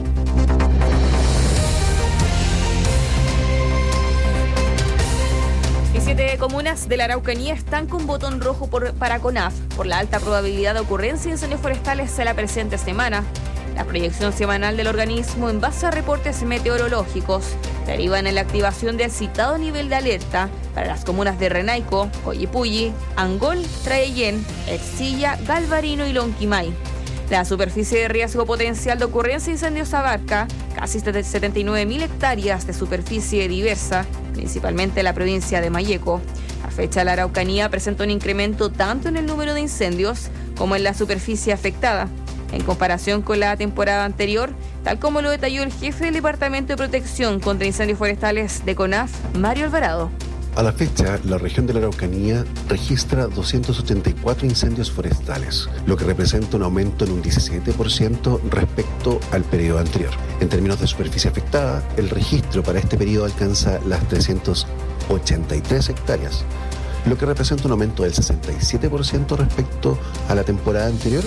Y 7 comunas de la Araucanía están con botón rojo para CONAF por la alta probabilidad de ocurrencia de incendios forestales en la presente semana. La proyección semanal del organismo en base a reportes meteorológicos derivan en la activación del citado nivel de alerta para las comunas de Renaico, Coyipulli, Angol, Traellén, Ercilla, Galvarino y Lonquimay. La superficie de riesgo potencial de ocurrencia de incendios abarca casi 79.000 hectáreas de superficie diversa, principalmente en la provincia de Malleco. A fecha, la Araucanía presenta un incremento tanto en el número de incendios como en la superficie afectada. En comparación con la temporada anterior, tal como lo detalló el jefe del Departamento de Protección contra Incendios Forestales de CONAF, Mario Alvarado. A la fecha, la región de la Araucanía registra 284 incendios forestales, lo que representa un aumento en un 17% respecto al periodo anterior. En términos de superficie afectada, el registro para este periodo alcanza las 383 hectáreas, lo que representa un aumento del 67% respecto a la temporada anterior.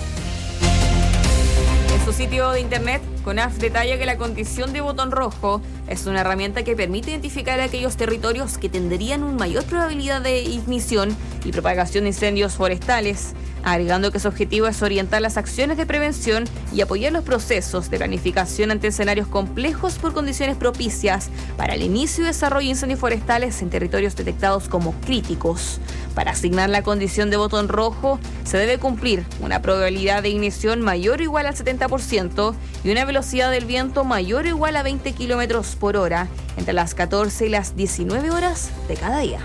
En su sitio de internet, CONAF detalla que la condición de botón rojo es una herramienta que permite identificar aquellos territorios que tendrían una mayor probabilidad de ignición y propagación de incendios forestales, agregando que su objetivo es orientar las acciones de prevención y apoyar los procesos de planificación ante escenarios complejos por condiciones propicias para el inicio y desarrollo de incendios forestales en territorios detectados como críticos. Para asignar la condición de botón rojo, se debe cumplir una probabilidad de ignición mayor o igual al 70% y una velocidad del viento mayor o igual a 20 kilómetros por hora entre las 14 y las 19 horas de cada día.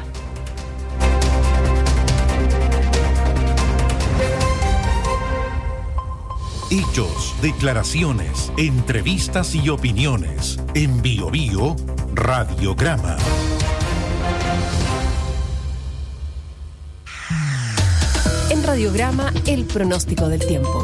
Hechos, declaraciones, entrevistas y opiniones. En Bio Bio, Radiograma. En Radiograma, el pronóstico del tiempo.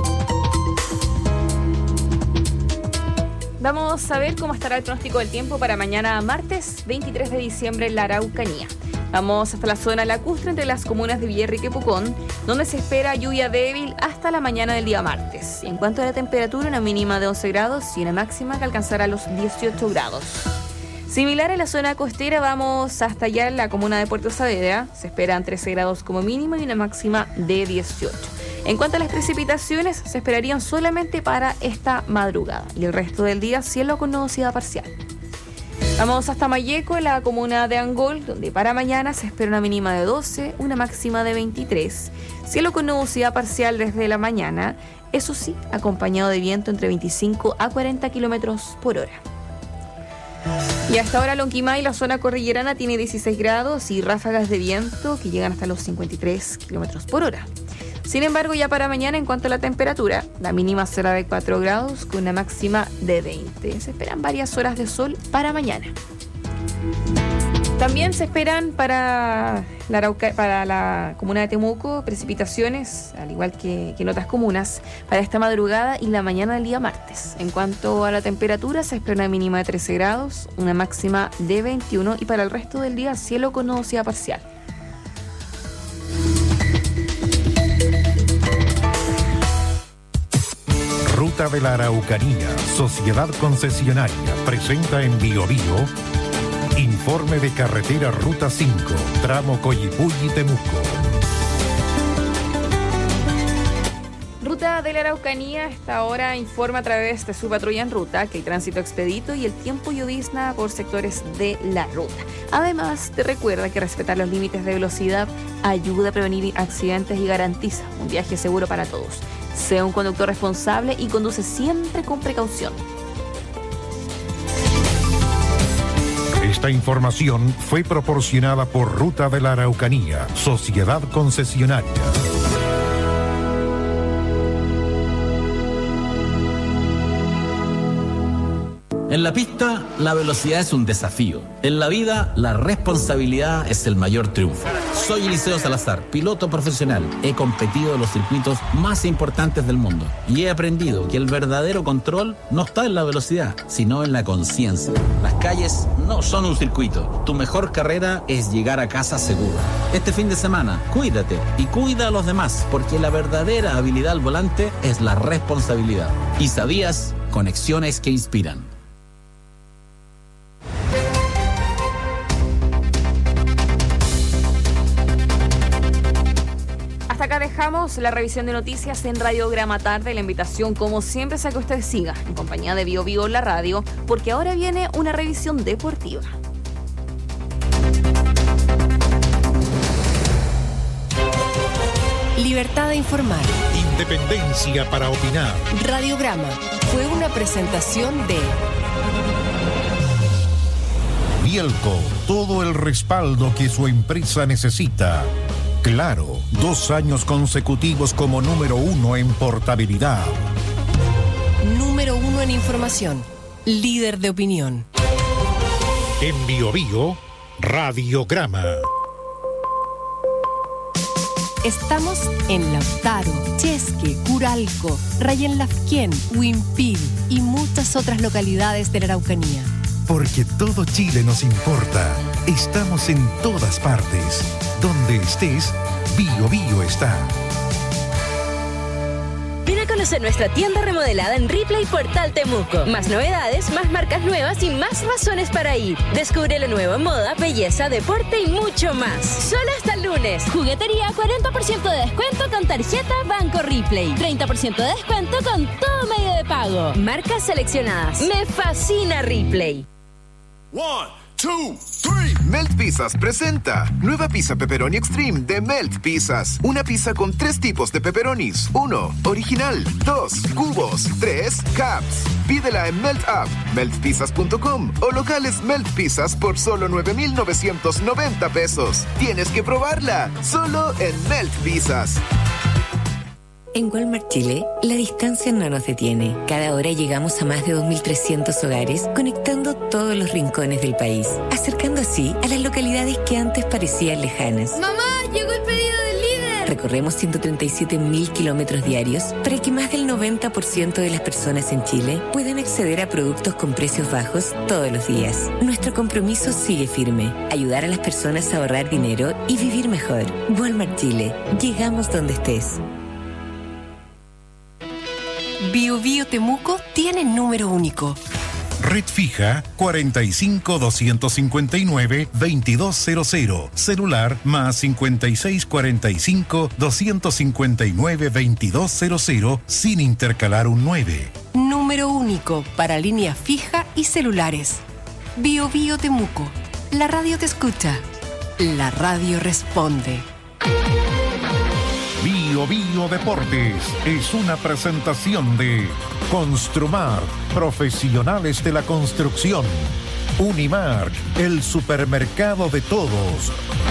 Vamos a ver cómo estará el pronóstico del tiempo para mañana martes 23 de diciembre en la Araucanía. Vamos hasta la zona lacustre entre las comunas de Villarrica y Pucón, donde se espera lluvia débil hasta la mañana del día martes. En cuanto a la temperatura, una mínima de 11 grados y una máxima que alcanzará los 18 grados. Similar en la zona costera, vamos hasta allá en la comuna de Puerto Saavedra. Se esperan 13 grados como mínimo y una máxima de 18. En cuanto a las precipitaciones, se esperarían solamente para esta madrugada y el resto del día cielo con nubosidad parcial. Vamos hasta Malleco, en la comuna de Angol, donde para mañana se espera una mínima de 12, una máxima de 23. Cielo con nubosidad parcial desde la mañana, eso sí, acompañado de viento entre 25 a 40 kilómetros por hora. Y hasta ahora Lonquimay, la zona cordillerana, tiene 16 grados y ráfagas de viento que llegan hasta los 53 kilómetros por hora. Sin embargo, ya para mañana, en cuanto a la temperatura, la mínima será de 4 grados con una máxima de 20. Se esperan varias horas de sol para mañana. También se esperan para la comuna de Temuco precipitaciones, al igual que en otras comunas, para esta madrugada y la mañana del día martes. En cuanto a la temperatura, se espera una mínima de 13 grados, una máxima de 21 y para el resto del día cielo con nubosidad parcial. Ruta de la Araucanía, Sociedad Concesionaria, presenta en Bio Bio informe de carretera Ruta 5, tramo Coyipulli-Temuco. Ruta de la Araucanía hasta ahora informa a través de su patrulla en ruta que hay tránsito expedito y el tiempo llovizna por sectores de la ruta. Además, te recuerda que respetar los límites de velocidad ayuda a prevenir accidentes y garantiza un viaje seguro para todos. Sea un conductor responsable y conduce siempre con precaución. Esta información fue proporcionada por Ruta de la Araucanía, Sociedad Concesionaria. En la pista, la velocidad es un desafío. En la vida, la responsabilidad es el mayor triunfo. Soy Eliseo Salazar, piloto profesional. He competido en los circuitos más importantes del mundo y he aprendido que el verdadero control no está en la velocidad, sino en la conciencia. Las calles no son un circuito. Tu mejor carrera es llegar a casa seguro. Este fin de semana, cuídate y cuida a los demás, porque la verdadera habilidad al volante es la responsabilidad. Isadías, conexiones que inspiran. Cerramos la revisión de noticias en Radiograma Tarde. La invitación, como siempre, es a que usted siga en compañía de Bio Bio la radio, porque ahora viene una revisión deportiva. Libertad de informar. Independencia para opinar. Radiograma fue una presentación de Bielco, todo el respaldo que su empresa necesita. Claro, 2 años consecutivos como número 1 en portabilidad. Número 1 en información. Líder de opinión. En Bio Bio, Radiograma. Estamos en Lautaro, Chesque, Curalco, Rayenlafquén, Huimpil y muchas otras localidades de la Araucanía. Porque todo Chile nos importa. Estamos en todas partes. Donde estés, Bio Bio está. Ven a conocer nuestra tienda remodelada en Ripley Portal Temuco. Más novedades, más marcas nuevas y más razones para ir. Descubre lo nuevo en moda, belleza, deporte y mucho más. Solo hasta el lunes. Juguetería 40% de descuento con tarjeta Banco Ripley. 30% de descuento con todo medio de pago. Marcas seleccionadas. Me fascina Ripley. 1, 2, 3. Melt Pizzas presenta nueva pizza pepperoni extreme de Melt Pizzas. Una pizza con 3 tipos de pepperonis. 1, original. 2, cubos. 3, caps. Pídela en Melt App, meltpizzas.com o locales Melt Pizzas por solo 9,990 pesos. Tienes que probarla, solo en Melt Pizzas. En Walmart Chile, la distancia no nos detiene. Cada hora llegamos a más de 2.300 hogares, conectando todos los rincones del país, acercando así a las localidades que antes parecían lejanas. ¡Mamá, llegó el pedido del líder! Recorremos 137.000 kilómetros diarios para que más del 90% de las personas en Chile puedan acceder a productos con precios bajos todos los días. Nuestro compromiso sigue firme: ayudar a las personas a ahorrar dinero y vivir mejor. Walmart Chile, llegamos donde estés. Bio Bio Temuco tiene número único. Red fija 45 259 2200. Celular más 56 45 259 2200 sin intercalar un 9. Número único para línea fija y celulares. Bio Bio Temuco. La radio te escucha. La radio responde. Bio Bio Deportes es una presentación de Construmar, profesionales de la construcción. Unimark, el supermercado de todos.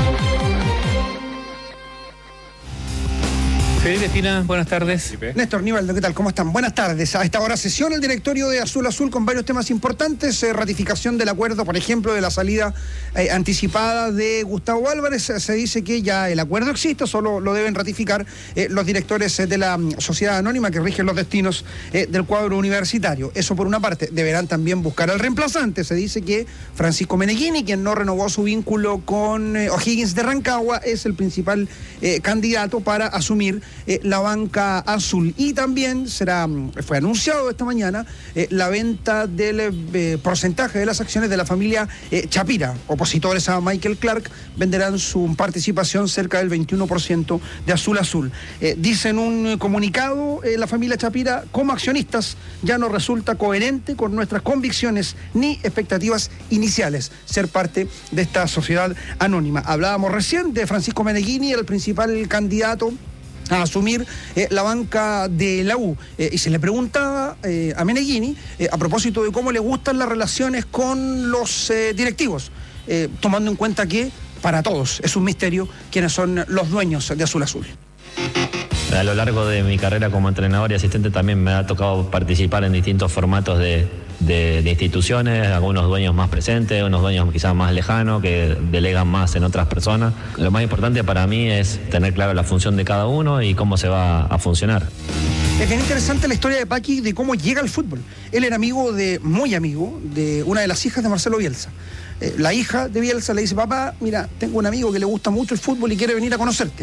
Felipe Espina, buenas tardes. Néstor Nivaldo, ¿qué tal? ¿Cómo están? Buenas tardes. A esta hora sesión el directorio de Azul Azul con varios temas importantes. Ratificación del acuerdo, por ejemplo, de la salida anticipada de Gustavo Álvarez. Se dice que ya el acuerdo existe, solo lo deben ratificar los directores de la sociedad anónima que rigen los destinos del cuadro universitario. Eso por una parte. Deberán también buscar al reemplazante. Se dice que Francisco Meneghini, quien no renovó su vínculo con O'Higgins de Rancagua, es el principal candidato para asumir la banca azul. Y también fue anunciado esta mañana la venta del porcentaje de las acciones de la familia Chapira. Opositores a Michael Clark venderán su participación cerca del 21% de Azul Azul. Dice en un comunicado la familia Chapira: como accionistas ya no resulta coherente con nuestras convicciones ni expectativas iniciales ser parte de esta sociedad anónima. Hablábamos recién de Francisco Meneghini, el principal candidato a asumir la banca de la U. Y se le preguntaba a Meneghini a propósito de cómo le gustan las relaciones con los directivos, tomando en cuenta que para todos es un misterio quiénes son los dueños de Azul Azul. A lo largo de mi carrera como entrenador y asistente también me ha tocado participar en distintos formatos de instituciones, algunos dueños más presentes, unos dueños quizás más lejanos, que delegan más en otras personas. Lo más importante para mí es tener claro la función de cada uno y cómo se va a funcionar. Es bien interesante la historia de Paqui, de cómo llega al fútbol. Él era muy amigo de una de las hijas de Marcelo Bielsa. La hija de Bielsa le dice: papá, mira, tengo un amigo que le gusta mucho el fútbol y quiere venir a conocerte.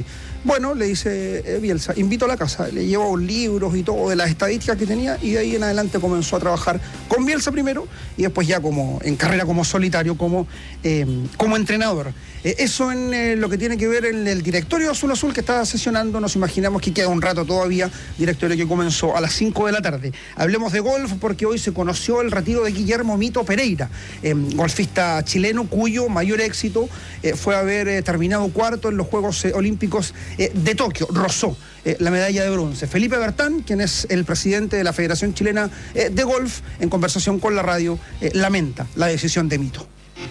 Bueno, le dice Bielsa, invito a la casa, le llevó libros y todo de las estadísticas que tenía y de ahí en adelante comenzó a trabajar con Bielsa primero y después ya como en carrera como solitario, como entrenador. Eso en lo que tiene que ver en el directorio Azul Azul que está sesionando, nos imaginamos que queda un rato todavía, directorio que comenzó a las 5 de la tarde. Hablemos de golf porque hoy se conoció el retiro de Guillermo Mito Pereira, golfista chileno cuyo mayor éxito fue haber terminado cuarto en los Juegos Olímpicos de Tokio, rozó la medalla de bronce. Felipe Bertán, quien es el presidente de la Federación Chilena de Golf, en conversación con la radio, lamenta la decisión de Mito.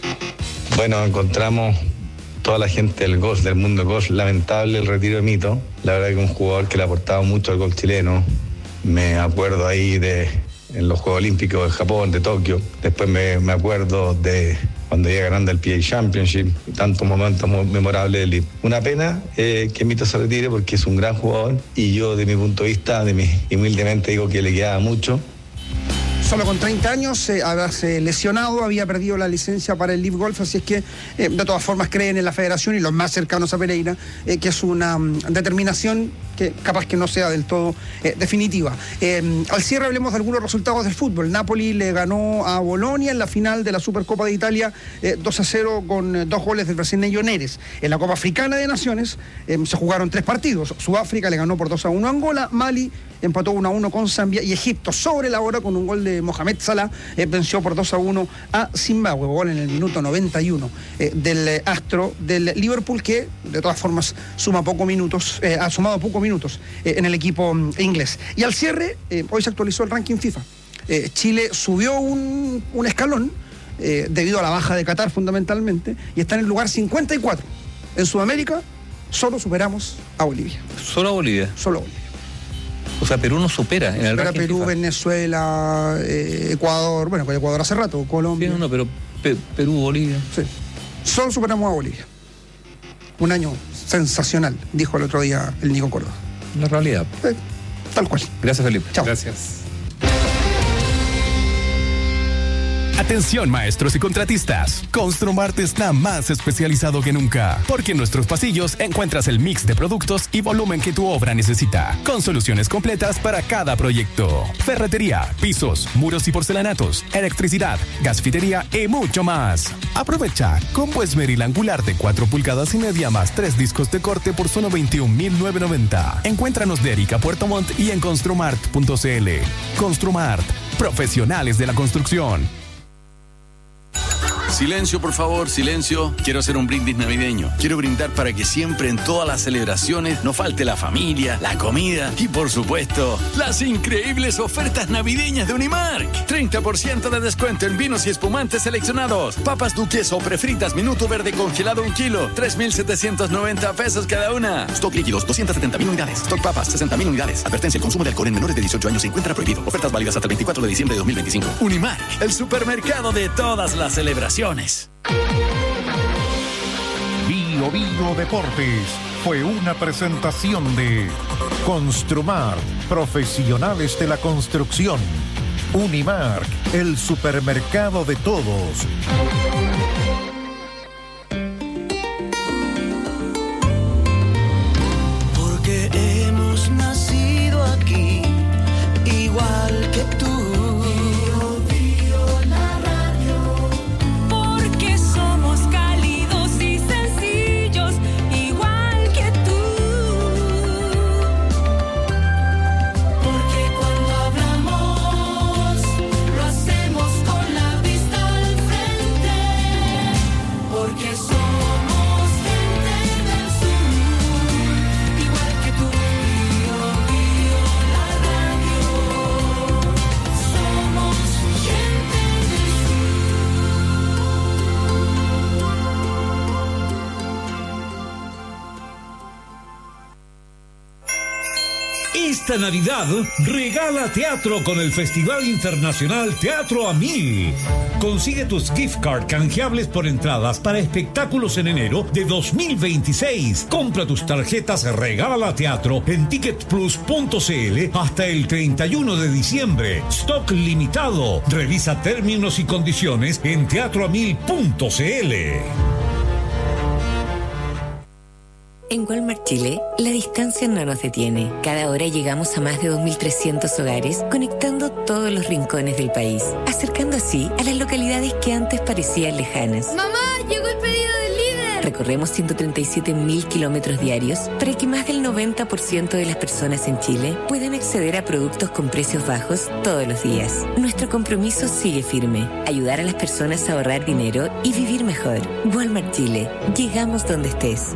Bueno, encontramos toda la gente del golf, del mundo del golf, lamentable el retiro de Mito. La verdad que un jugador que le ha aportado mucho al golf chileno. Me acuerdo ahí en los Juegos Olímpicos de Japón, de Tokio. Después me acuerdo de cuando iba ganando el PGA Championship, tantos momentos memorables del. Una pena que Mito se retire porque es un gran jugador y yo, de mi punto de vista, humildemente digo que le quedaba mucho. Solo con 30 años, haberse lesionado, había perdido la licencia para el Live Golf, así es que de todas formas creen en la federación y los más cercanos a Pereira, que es una determinación que capaz que no sea del todo definitiva. Al cierre hablemos de algunos resultados del fútbol. Napoli le ganó a Bolonia en la final de la Supercopa de Italia 2-0 con 2 goles del brasileño Neres. En la Copa Africana de Naciones se jugaron 3 partidos. Sudáfrica le ganó por 2-1 a Angola, Mali empató 1-1 con Zambia y Egipto sobre la hora con un gol de Mohamed Salah venció por 2-1 a Zimbabue, gol en el minuto 91 del astro del Liverpool, que de todas formas suma pocos minutos, ha sumado pocos minutos en el equipo inglés. Y al cierre, hoy se actualizó el ranking FIFA. Chile subió un escalón debido a la baja de Qatar fundamentalmente y está en el lugar 54. En Sudamérica solo superamos a Bolivia. ¿Solo a Bolivia? Solo a Bolivia. O sea, Perú nos supera en el ranking Perú, FIFA. Venezuela, Ecuador, bueno, con Ecuador hace rato, Colombia. Sí, no, pero Perú, Bolivia. Sí, solo superamos a Bolivia. Un año sensacional, dijo el otro día el Nico Córdoba. La realidad. Tal cual. Gracias, Felipe. Chao. Gracias. Atención, maestros y contratistas. Construmart está más especializado que nunca, porque en nuestros pasillos encuentras el mix de productos y volumen que tu obra necesita, con soluciones completas para cada proyecto. Ferretería, pisos, muros y porcelanatos, electricidad, gasfitería y mucho más. Aprovecha combo esmeril angular de 4 pulgadas y media más 3 discos de corte por solo 21.990. Encuéntranos de Erika Puerto Montt y en construmart.cl. Construmart, profesionales de la construcción. Silencio, por favor, silencio. Quiero hacer un brindis navideño. Quiero brindar para que siempre en todas las celebraciones no falte la familia, la comida y, por supuesto, las increíbles ofertas navideñas de Unimark. 30% de descuento en vinos y espumantes seleccionados. Papas duques o prefritas Minuto Verde congelado 1 kilo. 3.790 pesos cada una. Stock líquidos 270.000 unidades. Stock papas 60.000 unidades. Advertencia: el consumo de alcohol en menores de 18 años se encuentra prohibido. Ofertas válidas hasta el 24 de diciembre de 2025. Unimark, el supermercado de todas las celebraciones. Bio Bio Deportes fue una presentación de Construmart, profesionales de la construcción. Unimark, el supermercado de todos. Porque hemos nacido aquí, igual que tú. Esta Navidad regala teatro con el Festival Internacional Teatro a 1000. Consigue tus gift card canjeables por entradas para espectáculos en enero de 2026. Compra tus tarjetas Regala Teatro en ticketplus.cl hasta el 31 de diciembre. Stock limitado. Revisa términos y condiciones en teatroamil.cl. En Walmart Chile, la distancia no nos detiene. Cada hora llegamos a más de 2.300 hogares, conectando todos los rincones del país, acercando así a las localidades que antes parecían lejanas. ¡Mamá, llegó el pedido del líder! Recorremos 137.000 kilómetros diarios para que más del 90% de las personas en Chile puedan acceder a productos con precios bajos todos los días. Nuestro compromiso sigue firme: ayudar a las personas a ahorrar dinero y vivir mejor. Walmart Chile, llegamos donde estés.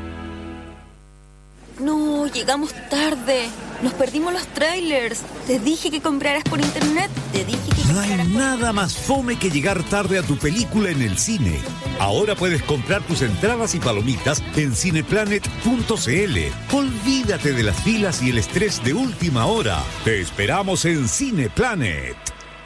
No, llegamos tarde. Nos perdimos los trailers. Te dije que compraras por internet. Te dije que No hay nada más fome que llegar tarde a tu película en el cine. Ahora puedes comprar tus entradas y palomitas en cineplanet.cl. Olvídate de las filas y el estrés de última hora. Te esperamos en Cineplanet.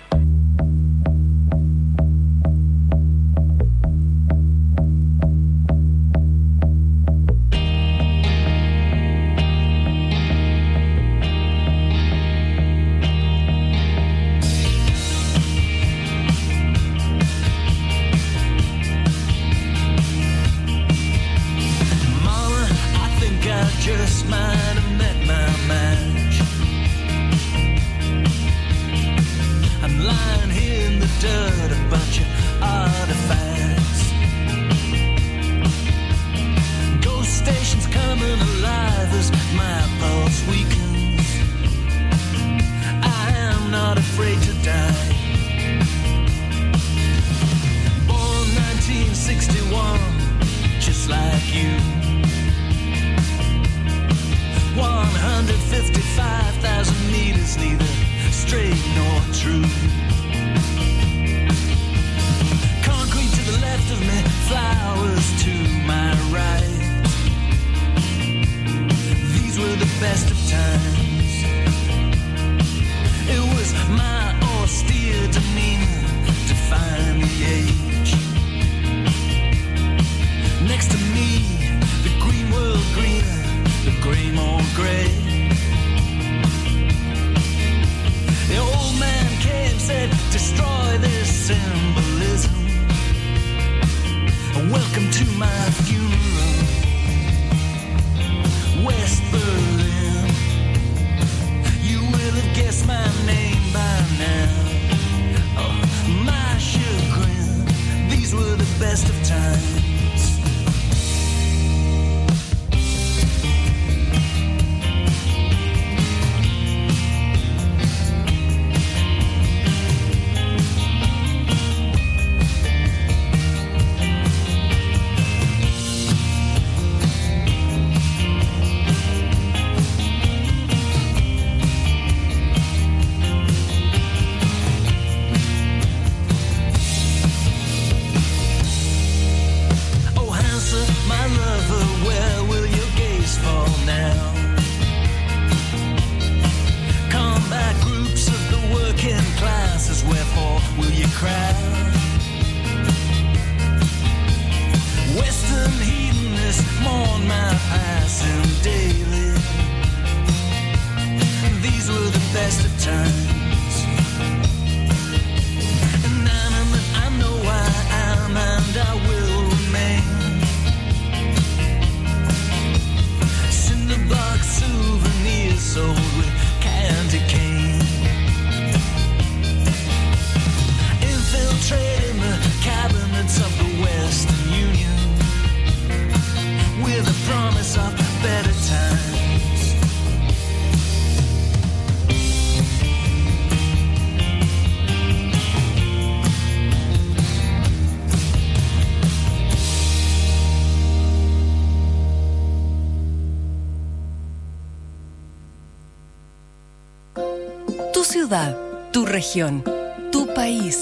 Tu región, tu país,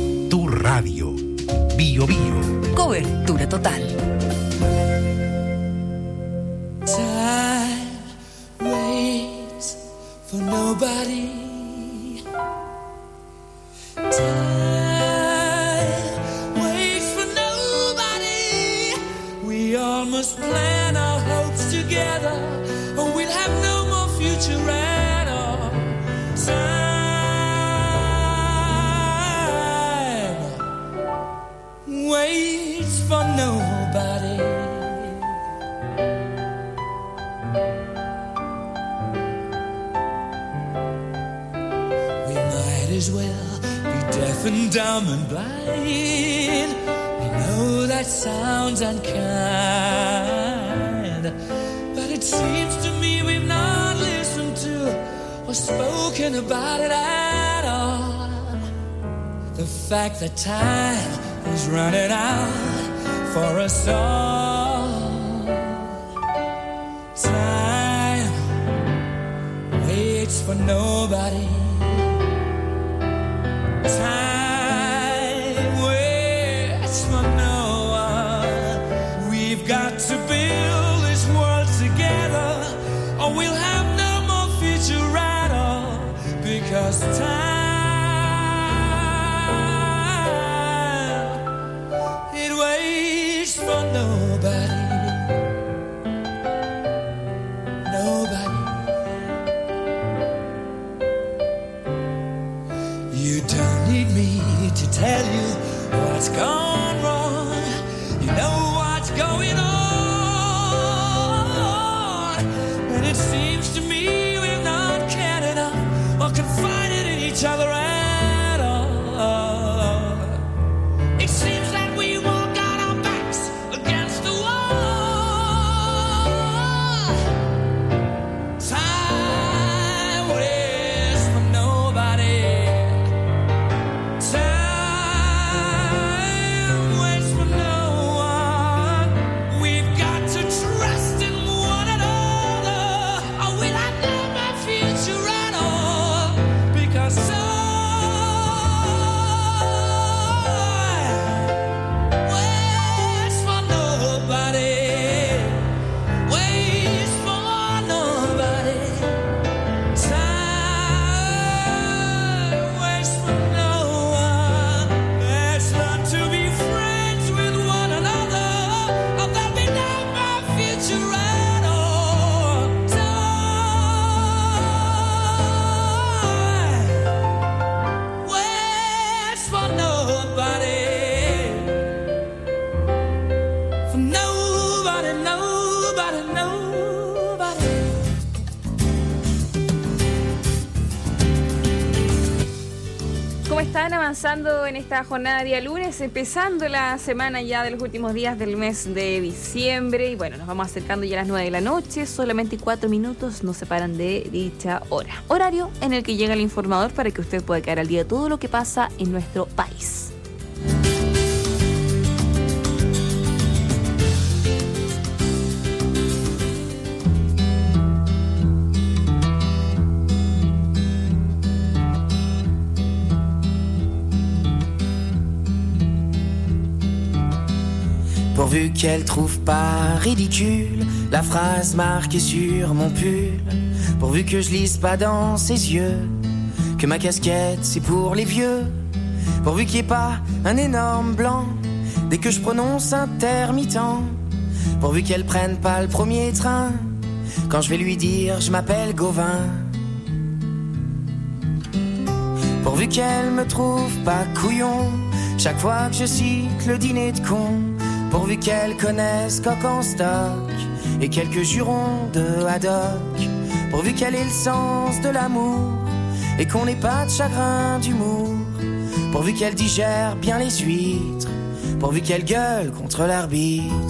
tu radio. Bio Bio. Cobertura total. Time waits for nobody. Time waits for nobody. We all must plan our hopes together, or we'll have no more future at all. Waits for nobody. as well be deaf and dumb and blind. I know that sounds unkind, but it seems to me we've not listened to or spoken about it at all. The fact that time is running out for us all. Time waits for nobody. Time waits for no one. We've got to build this world together, or we'll have no more future at all. Because time, it waits for nobody. Nobody. You don't need me to tell you what's gone wrong. You know what's going on. And it seems to me we've not cared enough or confided in each other at all. It seems that we all got our backs against the wall. Time waits for nobody. Time waits for no one. We've got to trust in one another, or we'll have no more future at all. Because time waits for nobody. Waits for nobody. Time waits for no one. Let's learn to be friends with one another, or there'll be no more future at all. Time waits for nobody. For nobody, nobody, nobody. ¿Cómo están avanzando en esta jornada de día lunes? Empezando la semana ya de los últimos días del mes de diciembre. Y bueno, nos vamos acercando ya a las 9 de la noche. Solamente 4 minutos nos separan de dicha hora. Horario en el que llega el informador para que usted pueda quedar al día de todo lo que pasa en nuestro país. Pourvu qu'elle trouve pas ridicule la phrase marquée sur mon pull. Pourvu que je lise pas dans ses yeux que ma casquette c'est pour les vieux. Pourvu qu'il n'y ait pas un énorme blanc dès que je prononce intermittent. Pourvu qu'elle prenne pas le premier train quand je vais lui dire je m'appelle Gauvin. Pourvu qu'elle me trouve pas couillon chaque fois que je cite le dîner de con. Pourvu qu'elle connaisse Coq en stock et quelques jurons de haddock. Pourvu qu'elle ait le sens de l'amour et qu'on n'ait pas de chagrin d'humour. Pourvu qu'elle digère bien les huîtres. Pourvu qu'elle gueule contre l'arbitre.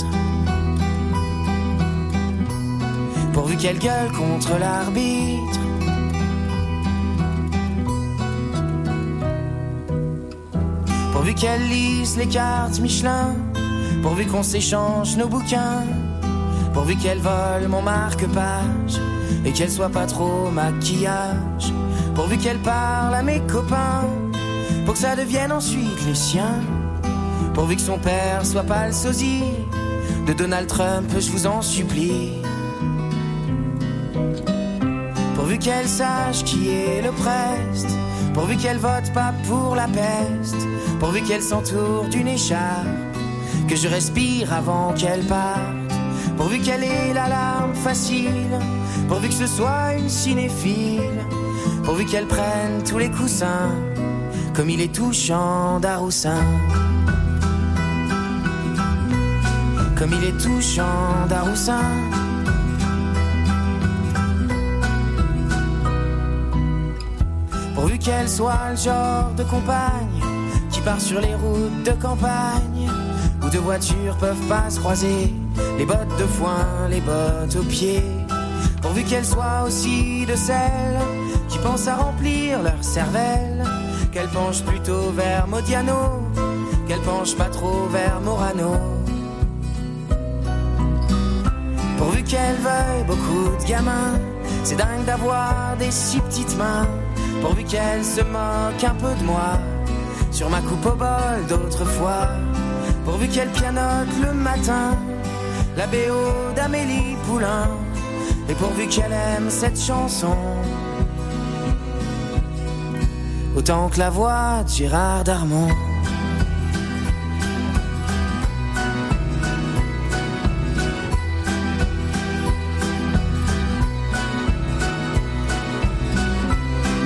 Pourvu qu'elle gueule contre l'arbitre. Pourvu qu'elle lise les cartes Michelin. Pourvu qu'on s'échange nos bouquins. Pourvu qu'elle vole mon marque-page et qu'elle soit pas trop maquillage. Pourvu qu'elle parle à mes copains pour que ça devienne ensuite les siens. Pourvu que son père soit pas le sosie de Donald Trump, je vous en supplie. Pourvu qu'elle sache qui est le preste. Pourvu qu'elle vote pas pour la peste. Pourvu qu'elle s'entoure d'une écharpe que je respire avant qu'elle parte. Pourvu qu'elle ait la larme facile. Pourvu que ce soit une cinéphile. Pourvu qu'elle prenne tous les coussins comme il est touchant d'Aroussin. Comme il est touchant d'Aroussin. Pourvu qu'elle soit le genre de compagne qui part sur les routes de campagne où deux voitures peuvent pas se croiser, les bottes de foin, les bottes aux pieds. Pourvu qu'elle soit aussi de celles qui pensent à remplir leur cervelle, qu'elle penche plutôt vers Modiano, qu'elle penche pas trop vers Morano. Pourvu qu'elle veuille beaucoup de gamins, c'est dingue d'avoir des si petites mains. Pourvu qu'elle se moque un peu de moi sur ma coupe au bol d'autrefois. Pourvu qu'elle pianote le matin la BO d'Amélie Poulain. Et pourvu qu'elle aime cette chanson autant que la voix de Gérard Darmon.